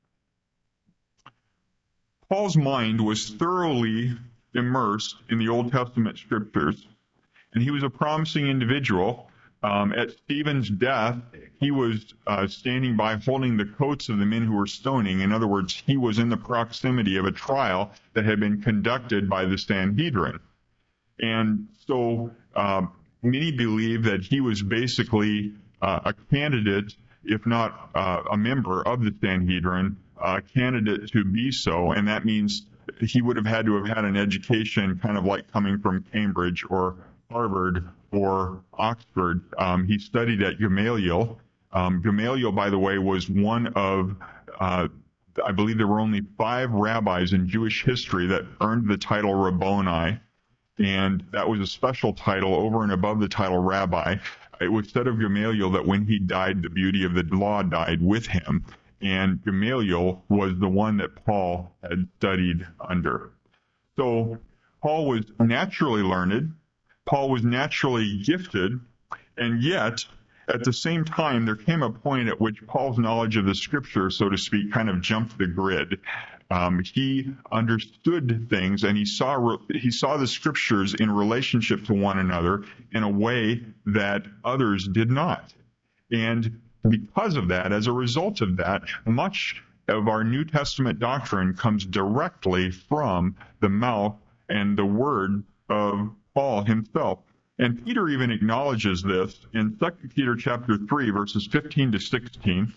Paul's mind was thoroughly immersed in the Old Testament scriptures, and he was a promising individual. Um, at Stephen's death, he was uh, standing by holding the coats of the men who were stoning. In other words, he was in the proximity of a trial that had been conducted by the Sanhedrin. And so uh, many believe that he was basically uh, a candidate, if not uh, a member of the Sanhedrin, a candidate to be so, and that means he would have had to have had an education kind of like coming from Cambridge or Harvard or Oxford. Um, he studied at Gamaliel. Um, Gamaliel, by the way, was one of, uh, I believe there were only five rabbis in Jewish history that earned the title Rabboni, and that was a special title over and above the title rabbi. It was said of Gamaliel that when he died, the beauty of the law died with him, and Gamaliel was the one that Paul had studied under. So Paul was naturally learned. Paul was naturally gifted, and yet, at the same time, there came a point at which Paul's knowledge of the Scripture, so to speak, kind of jumped the grid. Um, he understood things, and he saw he saw the Scriptures in relationship to one another in a way that others did not. And because of that, as a result of that, much of our New Testament doctrine comes directly from the mouth and the word of Paul himself. And Peter even acknowledges this in Second Peter chapter three, verses fifteen to sixteen.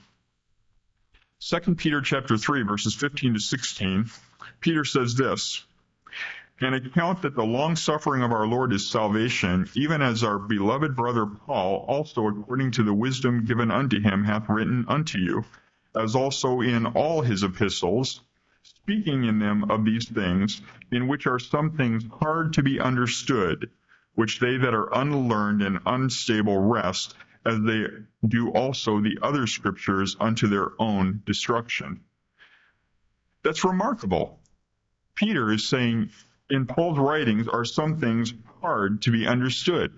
Second Peter chapter three, verses fifteen to sixteen, Peter says this, "And account that the long-suffering of our Lord is salvation, even as our beloved brother Paul also according to the wisdom given unto him hath written unto you, as also in all his epistles, speaking in them of these things, in which are some things hard to be understood, which they that are unlearned and unstable wrest, as they do also the other scriptures unto their own destruction." That's remarkable. Peter is saying, in Paul's writings are some things hard to be understood.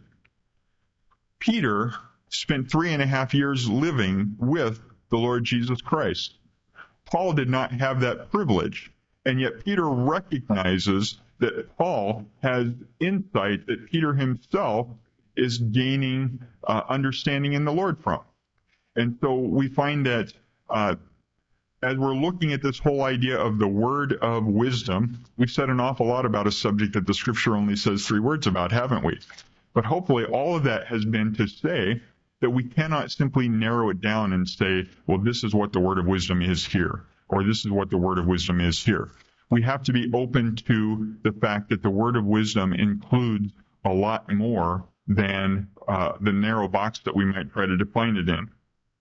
Peter spent three and a half years living with the Lord Jesus Christ. Paul did not have that privilege, and yet Peter recognizes that Paul has insight that Peter himself is gaining uh, understanding in the Lord from. And so we find that uh, as we're looking at this whole idea of the word of wisdom, we've said an awful lot about a subject that the Scripture only says three words about, haven't we? But hopefully all of that has been to say that we cannot simply narrow it down and say, well, this is what the word of wisdom is here. or this is what the word of wisdom is here. We have to be open to the fact that the word of wisdom includes a lot more than uh, the narrow box that we might try to define it in.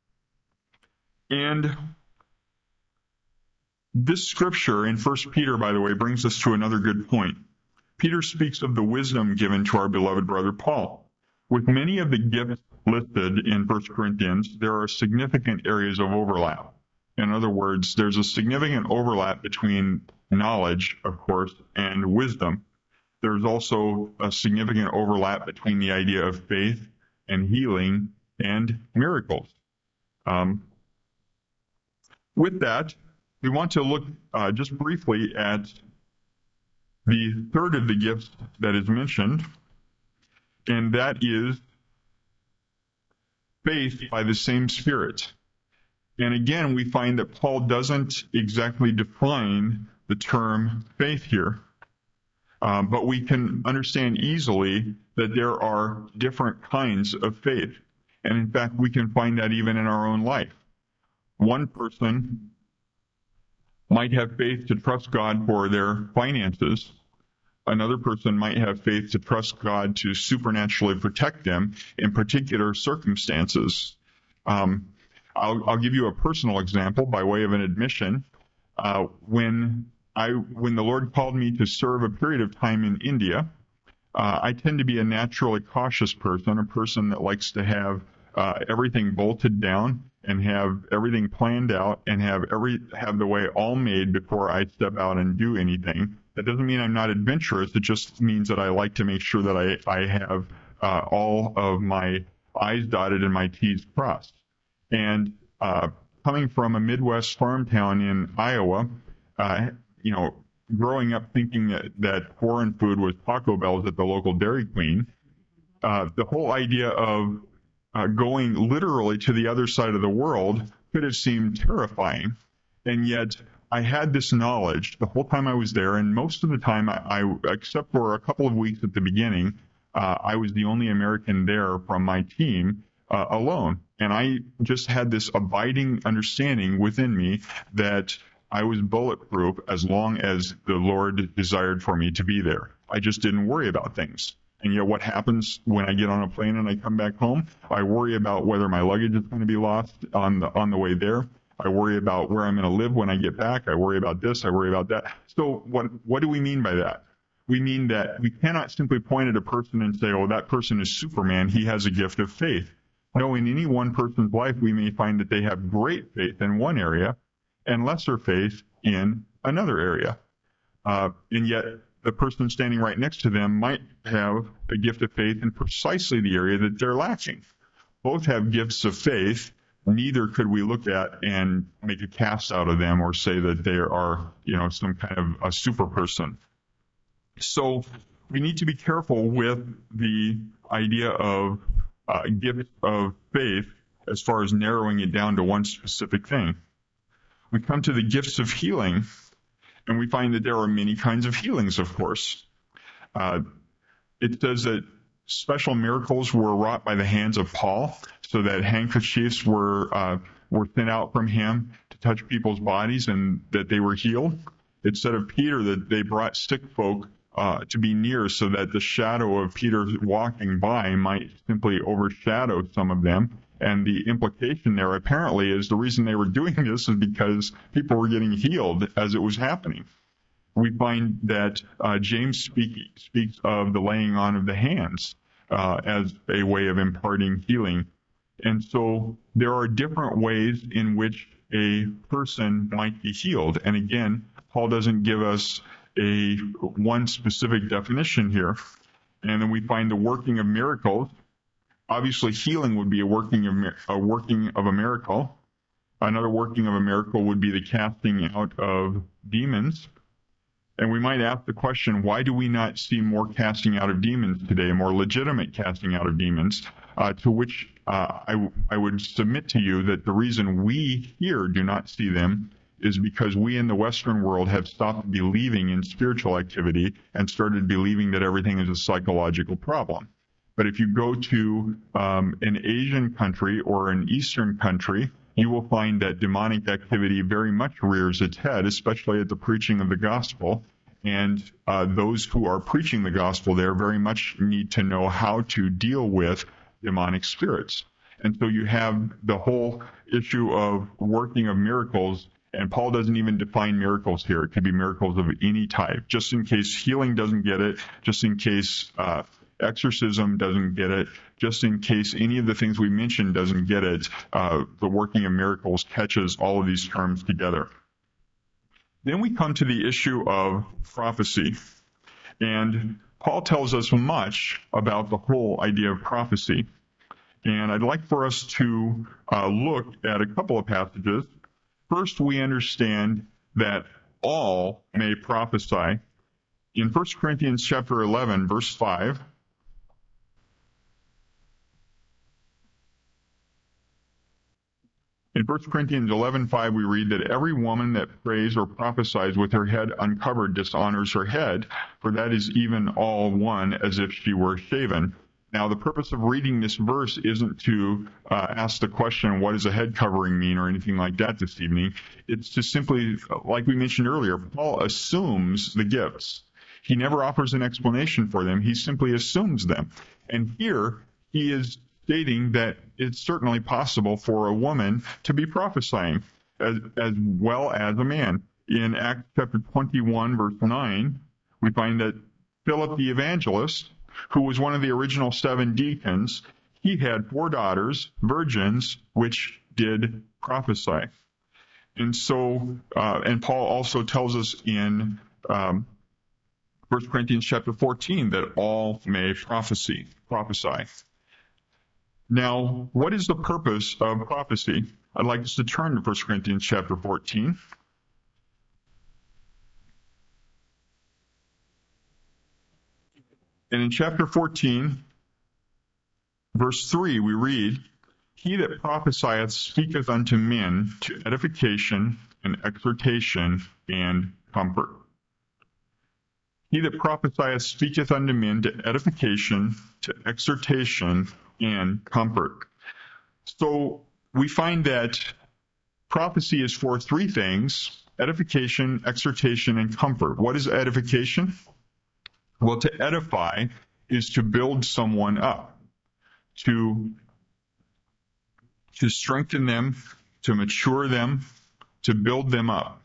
And this scripture in First Peter, by the way, brings us to another good point. Peter speaks of the wisdom given to our beloved brother Paul. With many of the gifts listed in First Corinthians, there are significant areas of overlap. In other words, there's a significant overlap between knowledge, of course, and wisdom. There's also a significant overlap between the idea of faith and healing and miracles. Um, with that, we want to look uh, just briefly at the third of the gifts that is mentioned, and that is faith by the same Spirit. And again, we find that Paul doesn't exactly define the term faith here, um, but we can understand easily that there are different kinds of faith. And in fact, we can find that even in our own life. One person might have faith to trust God for their finances. Another person might have faith to trust God to supernaturally protect them in particular circumstances. Um, I'll, I'll give you a personal example by way of an admission. Uh, when I, when the Lord called me to serve a period of time in India, uh, I tend to be a naturally cautious person, a person that likes to have uh, everything bolted down and have everything planned out and have every have the way all made before I step out and do anything. That doesn't mean I'm not adventurous. It just means that I like to make sure that I, I have uh, all of my I's dotted and my T's crossed. And uh, coming from a Midwest farm town in Iowa, uh, you know, growing up thinking that, that foreign food was Taco Bells at the local Dairy Queen, uh, the whole idea of uh, going literally to the other side of the world could have seemed terrifying. And yet I had this knowledge the whole time I was there, and most of the time, I, I except for a couple of weeks at the beginning, uh, I was the only American there from my team uh, alone. And I just had this abiding understanding within me that I was bulletproof as long as the Lord desired for me to be there. I just didn't worry about things. And yet what happens when I get on a plane and I come back home? I worry about whether my luggage is going to be lost on the, on the way there. I worry about where I'm going to live when I get back. I worry about this. I worry about that. So what, what do we mean by that? We mean that we cannot simply point at a person and say, oh, that person is Superman. He has a gift of faith. No, in any one person's life, we may find that they have great faith in one area and lesser faith in another area. Uh, and yet the person standing right next to them might have a gift of faith in precisely the area that they're lacking. Both have gifts of faith. Neither could we look at and make a cast out of them or say that they are, you know, some kind of a super person. So we need to be careful with the idea of uh, gifts of faith as far as narrowing it down to one specific thing. We come to the gifts of healing, and we find that there are many kinds of healings, of course. Uh, it says that special miracles were wrought by the hands of Paul, so that handkerchiefs were uh, were sent out from him to touch people's bodies and that they were healed. It said of Peter that they brought sick folk uh, to be near so that the shadow of Peter walking by might simply overshadow some of them. And the implication there apparently is the reason they were doing this is because people were getting healed as it was happening. We find that uh, James speak, speaks of the laying on of the hands uh, as a way of imparting healing. And so there are different ways in which a person might be healed. And again, Paul doesn't give us a one specific definition here. And then we find the working of miracles. Obviously, healing would be a working of a working of a miracle. Another working of a miracle would be the casting out of demons. And we might ask the question, why do we not see more casting out of demons today, more legitimate casting out of demons? Uh, to which uh, I, I would submit to you that the reason we here do not see them is because we in the Western world have stopped believing in spiritual activity and started believing that everything is a psychological problem. But if you go to um, an Asian country or an Eastern country you will find that demonic activity very much rears its head, especially at the preaching of the gospel. And uh, those who are preaching the gospel there very much need to know how to deal with demonic spirits. And so you have the whole issue of working of miracles, and Paul doesn't even define miracles here. It could be miracles of any type, just in case healing doesn't get it, just in case uh, exorcism doesn't get it, just in case any of the things we mentioned doesn't get it. Uh, the working of miracles catches all of these terms together. Then we come to the issue of prophecy. And Paul tells us much about the whole idea of prophecy. And I'd like for us to uh, look at a couple of passages. First, we understand that all may prophesy. In First Corinthians chapter eleven, verse five, in First Corinthians eleven five, we read that every woman that prays or prophesies with her head uncovered dishonors her head, for that is even all one as if she were shaven. Now, the purpose of reading this verse isn't to uh, ask the question, what does a head covering mean, or anything like that this evening. It's to simply, like we mentioned earlier, Paul assumes the gifts. He never offers an explanation for them. He simply assumes them. And here, he is stating that it's certainly possible for a woman to be prophesying as, as well as a man. In Acts chapter twenty-one, verse nine, we find that Philip the evangelist, who was one of the original seven deacons, he had four daughters, virgins, which did prophesy. And so, uh, and Paul also tells us in um, First Corinthians chapter fourteen that all may prophesy, prophesy. Now, what is the purpose of prophecy? I'd like us to turn to First Corinthians chapter fourteen. And in chapter fourteen, verse three, we read, He that prophesieth speaketh unto men to edification and exhortation and comfort. He that prophesieth speaketh unto men to edification, to exhortation, and comfort. So we find that prophecy is for three things: edification, exhortation, and comfort. What is edification? Well, to edify is to build someone up, to, to strengthen them, to mature them, to build them up.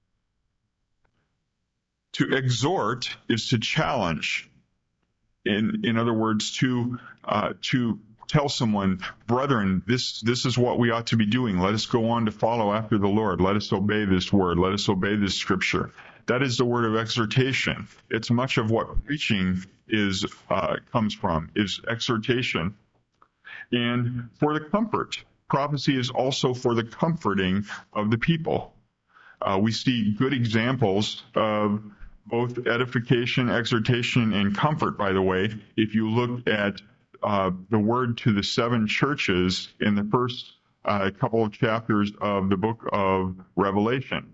To exhort is to challenge. In, in other words, to, uh, to tell someone, brethren, this, this is what we ought to be doing. Let us go on to follow after the Lord. Let us obey this word. Let us obey this scripture. That is the word of exhortation. It's much of what preaching is uh, comes from, is exhortation. And for the comfort, prophecy is also for the comforting of the people. Uh, we see good examples of both edification, exhortation, and comfort, by the way, if you look at uh, the word to the seven churches in the first uh, couple of chapters of the book of Revelation.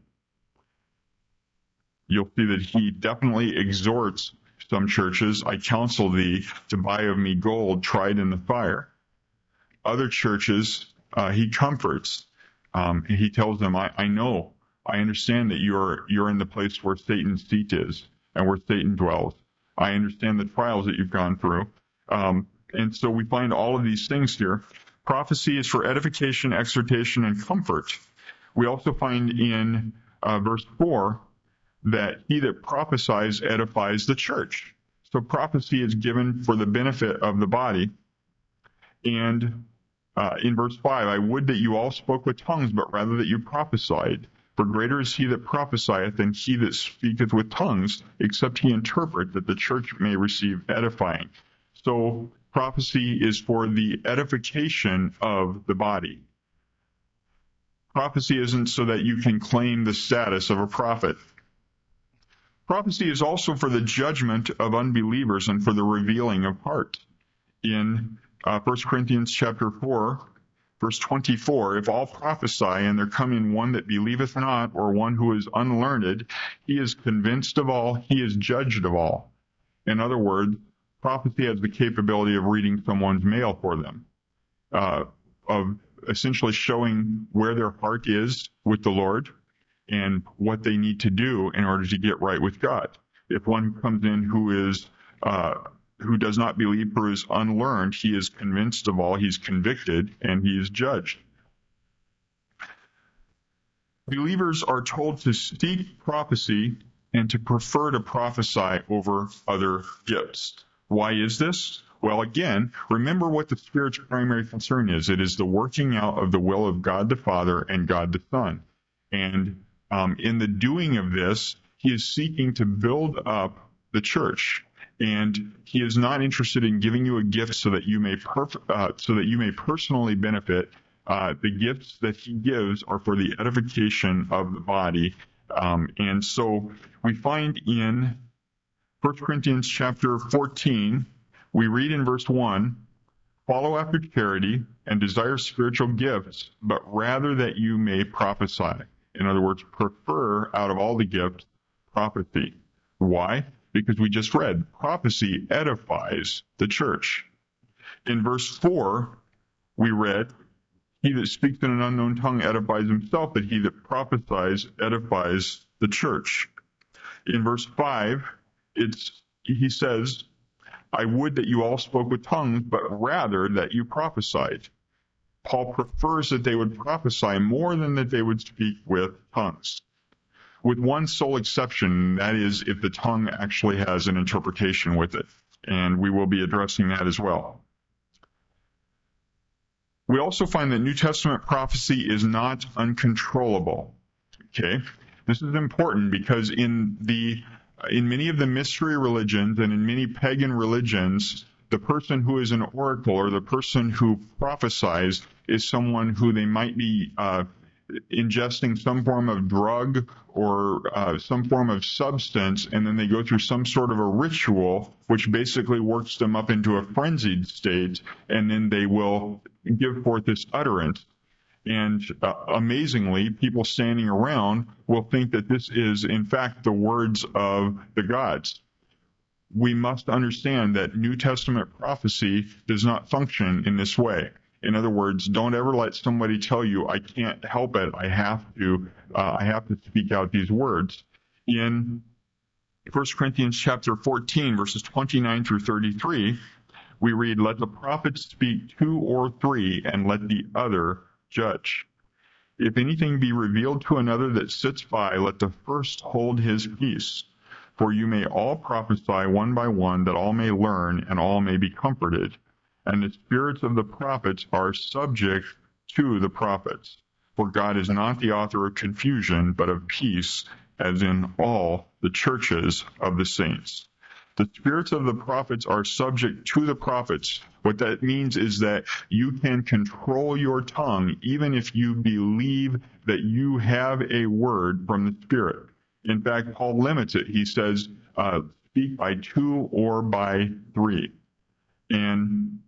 You'll see that he definitely exhorts some churches, I counsel thee to buy of me gold tried in the fire. Other churches, uh, he comforts. Um, he tells them, I, I know, I understand that you're you're in the place where Satan's seat is and where Satan dwells. I understand the trials that you've gone through. Um, and so we find all of these things here. Prophecy is for edification, exhortation, and comfort. We also find in uh, verse four that he that prophesies edifies the church. So prophecy is given for the benefit of the body. And uh, in verse five, I would that you all spoke with tongues, but rather that you prophesied. For greater is he that prophesieth than he that speaketh with tongues, except he interpret, that the church may receive edifying. So prophecy is for the edification of the body. Prophecy isn't so that you can claim the status of a prophet. Prophecy is also for the judgment of unbelievers and for the revealing of heart. In uh, First Corinthians chapter four, verse twenty-four, if all prophesy, and there come in one that believeth not, or one who is unlearned, he is convinced of all, he is judged of all. In other words, prophecy has the capability of reading someone's mail for them, uh, of essentially showing where their heart is with the Lord and what they need to do in order to get right with God. If one comes in who is uh, who does not believe or is unlearned, he is convinced of all, he's convicted, and he is judged. Believers are told to seek prophecy and to prefer to prophesy over other gifts. Why is this? Well, again, remember what the Spirit's primary concern is. It is the working out of the will of God the Father and God the Son. And um, in the doing of this, he is seeking to build up the church. And he is not interested in giving you a gift so that you may perf- uh, so that you may personally benefit. Uh, the gifts that he gives are for the edification of the body. Um, and so we find in First Corinthians chapter fourteen, we read in verse one, follow after charity and desire spiritual gifts, but rather that you may prophesy. In other words, prefer out of all the gifts prophecy. Why? Because we just read, prophecy edifies the church. In verse four, we read, he that speaks in an unknown tongue edifies himself, but he that prophesies edifies the church. In verse five, it's he says, I would that you all spoke with tongues, but rather that you prophesied. Paul prefers that they would prophesy more than that they would speak with tongues. With one sole exception, that is if the tongue actually has an interpretation with it. And we will be addressing that as well. We also find that New Testament prophecy is not uncontrollable. Okay? This is important because in the in many of the mystery religions and in many pagan religions, the person who is an oracle or the person who prophesies is someone who they might be uh, ingesting some form of drug or uh, some form of substance, and then they go through some sort of a ritual which basically works them up into a frenzied state, and then they will give forth this utterance. And uh, amazingly, people standing around will think that this is, in fact, the words of the gods. We must understand that New Testament prophecy does not function in this way. In other words, don't ever let somebody tell you, I can't help it, I have to, uh, I have to speak out these words. In First Corinthians chapter fourteen, verses twenty-nine through thirty-three, we read, let the prophets speak two or three, and let the other judge. If anything be revealed to another that sits by, let the first hold his peace. For you may all prophesy one by one, that all may learn, and all may be comforted. And the spirits of the prophets are subject to the prophets. For God is not the author of confusion, but of peace, as in all the churches of the saints. The spirits of the prophets are subject to the prophets. What that means is that you can control your tongue even if you believe that you have a word from the Spirit. In fact, Paul limits it. He says, uh, speak by two or by three. And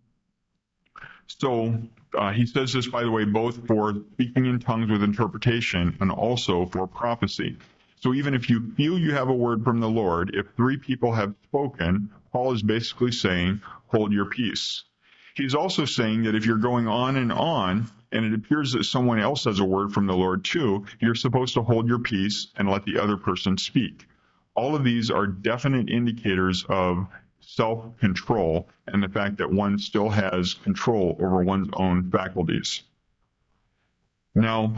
so uh, he says this, by the way, both for speaking in tongues with interpretation and also for prophecy. So even if you feel you have a word from the Lord, if three people have spoken, Paul is basically saying, hold your peace. He's also saying that if you're going on and on, and it appears that someone else has a word from the Lord too, you're supposed to hold your peace and let the other person speak. All of these are definite indicators of self-control and the fact that one still has control over one's own faculties. Now,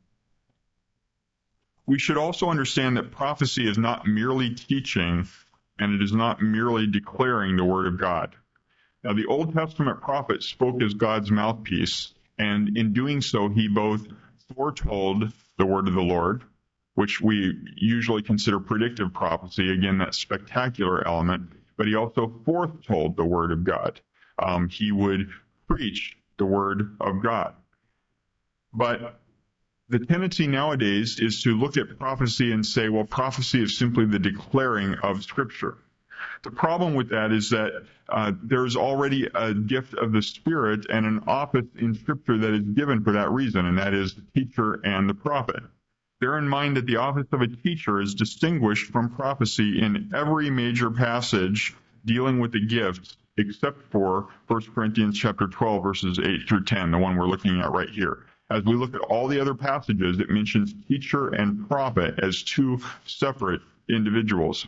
we should also understand that prophecy is not merely teaching, and it is not merely declaring the word of God. Now, the Old Testament prophet spoke as God's mouthpiece, and in doing so, he both foretold the word of the Lord, which we usually consider predictive prophecy, again, that spectacular element, but he also foretold the word of God. Um, he would preach the word of God. But the tendency nowadays is to look at prophecy and say, well, prophecy is simply the declaring of Scripture. The problem with that is that uh, there's already a gift of the Spirit and an office in Scripture that is given for that reason, and that is the teacher and the prophet. Bear in mind that the office of a teacher is distinguished from prophecy in every major passage dealing with the gifts except for First Corinthians chapter twelve, verses eight through ten, the one we're looking at right here. As we look at all the other passages, it mentions teacher and prophet as two separate individuals.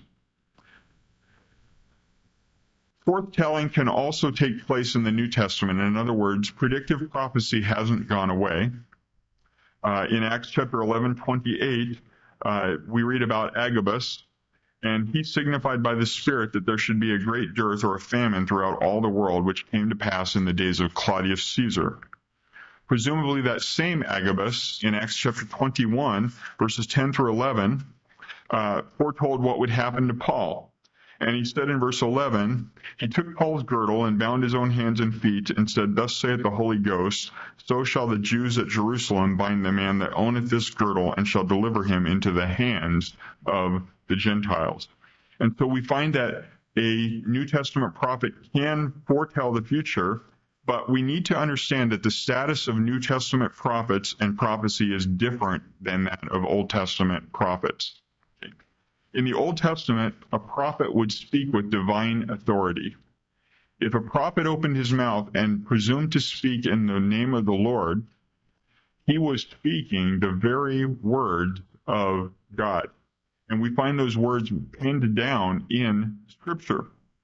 Forthtelling can also take place in the New Testament. In other words, predictive prophecy hasn't gone away. Uh, in Acts chapter eleven, twenty-eight, uh, we read about Agabus, and he signified by the Spirit that there should be a great dearth or a famine throughout all the world, which came to pass in the days of Claudius Caesar. Presumably that same Agabus, in Acts chapter twenty-one, verses ten through eleven, uh, foretold what would happen to Paul. And he said in verse eleven, he took Paul's girdle and bound his own hands and feet and said, Thus saith the Holy Ghost, so shall the Jews at Jerusalem bind the man that owneth this girdle and shall deliver him into the hands of the Gentiles. And so we find that a New Testament prophet can foretell the future, but we need to understand that the status of New Testament prophets and prophecy is different than that of Old Testament prophets. In the Old Testament, a prophet would speak with divine authority. If a prophet opened his mouth and presumed to speak in the name of the Lord, he was speaking the very word of God. And we find those words pinned down in Scripture.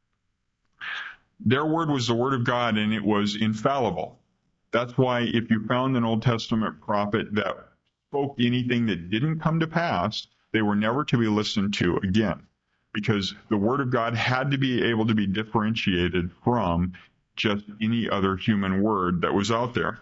Their word was the word of God, and it was infallible. That's why if you found an Old Testament prophet that spoke anything that didn't come to pass, they were never to be listened to again, because the word of God had to be able to be differentiated from just any other human word that was out there.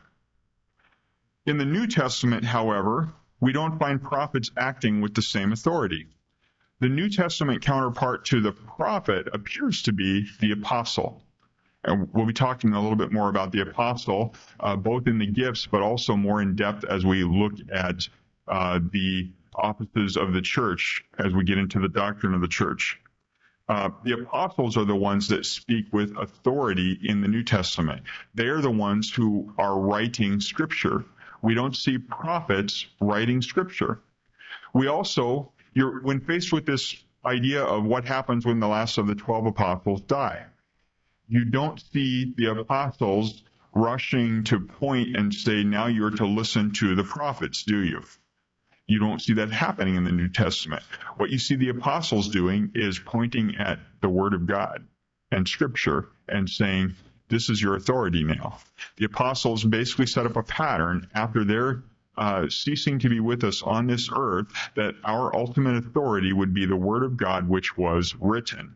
In the New Testament, however, we don't find prophets acting with the same authority. The New Testament counterpart to the prophet appears to be the apostle. And we'll be talking a little bit more about the apostle, uh, both in the gifts, but also more in depth as we look at uh, the offices of the church as we get into the doctrine of the church. Uh, the apostles are the ones that speak with authority in the New Testament. They are the ones who are writing Scripture. We don't see prophets writing Scripture. We also, you're, when faced with this idea of what happens when the last of the twelve apostles die, you don't see the apostles rushing to point and say, now you're to listen to the prophets, do you? You don't see that happening in the New Testament. What you see the apostles doing is pointing at the Word of God and Scripture and saying, this is your authority now. The apostles basically set up a pattern after their uh, ceasing to be with us on this earth, that our ultimate authority would be the Word of God, which was written.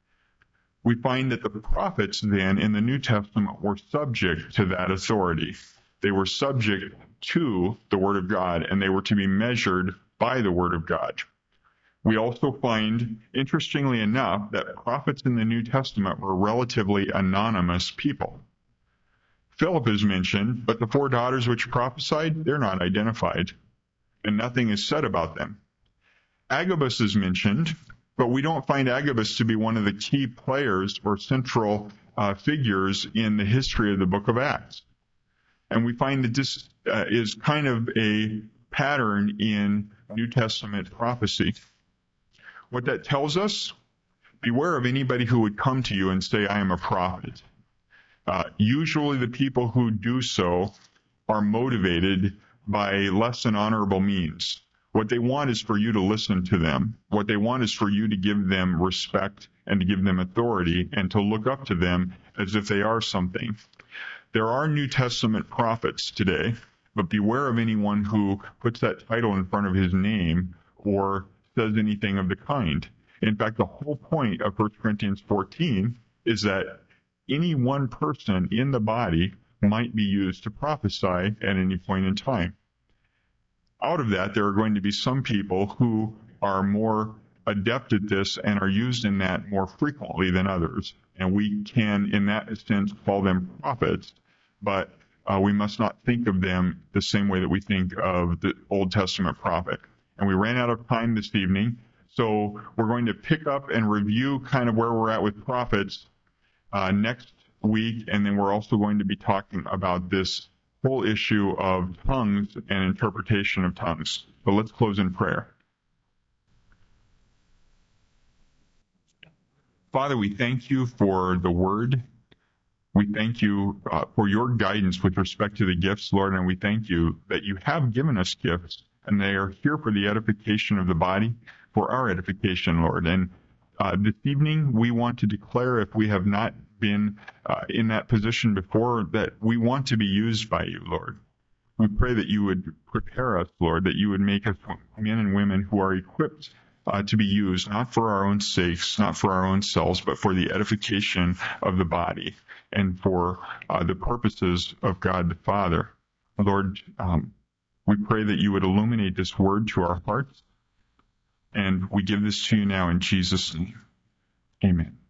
We find that the prophets then in the New Testament were subject to that authority. They were subject to the Word of God, and they were to be measured by the Word of God. We also find, interestingly enough, that prophets in the New Testament were relatively anonymous people. Philip is mentioned, but the four daughters which prophesied, they're not identified, and nothing is said about them. Agabus is mentioned, but we don't find Agabus to be one of the key players or central uh, figures in the history of the book of Acts. And we find that this uh, is kind of a pattern in New Testament prophecy. What that tells us, beware of anybody who would come to you and say, I am a prophet. Uh, usually the people who do so are motivated by less than honorable means. What they want is for you to listen to them. What they want is for you to give them respect and to give them authority and to look up to them as if they are something. There are New Testament prophets today, but beware of anyone who puts that title in front of his name or says anything of the kind. In fact, the whole point of First Corinthians fourteen is that any one person in the body might be used to prophesy at any point in time. Out of that, there are going to be some people who are more adept at this and are used in that more frequently than others. And we can, in that sense, call them prophets, but uh, we must not think of them the same way that we think of the Old Testament prophet. And we ran out of time this evening, so we're going to pick up and review kind of where we're at with prophets uh, next week, and then we're also going to be talking about this whole issue of tongues and interpretation of tongues. But let's close in prayer. Father, we thank you for the word We thank you uh, for your guidance with respect to the gifts, Lord, and we thank you that you have given us gifts, and they are here for the edification of the body, for our edification, Lord. And uh, this evening, we want to declare, if we have not been uh, in that position before, that we want to be used by you, Lord. We pray that you would prepare us, Lord, that you would make us men and women who are equipped uh, to be used, not for our own sakes, not for our own selves, but for the edification of the body and for uh, the purposes of God the Father. Lord, um, we pray that you would illuminate this word to our hearts, and we give this to you now in Jesus' name. Amen.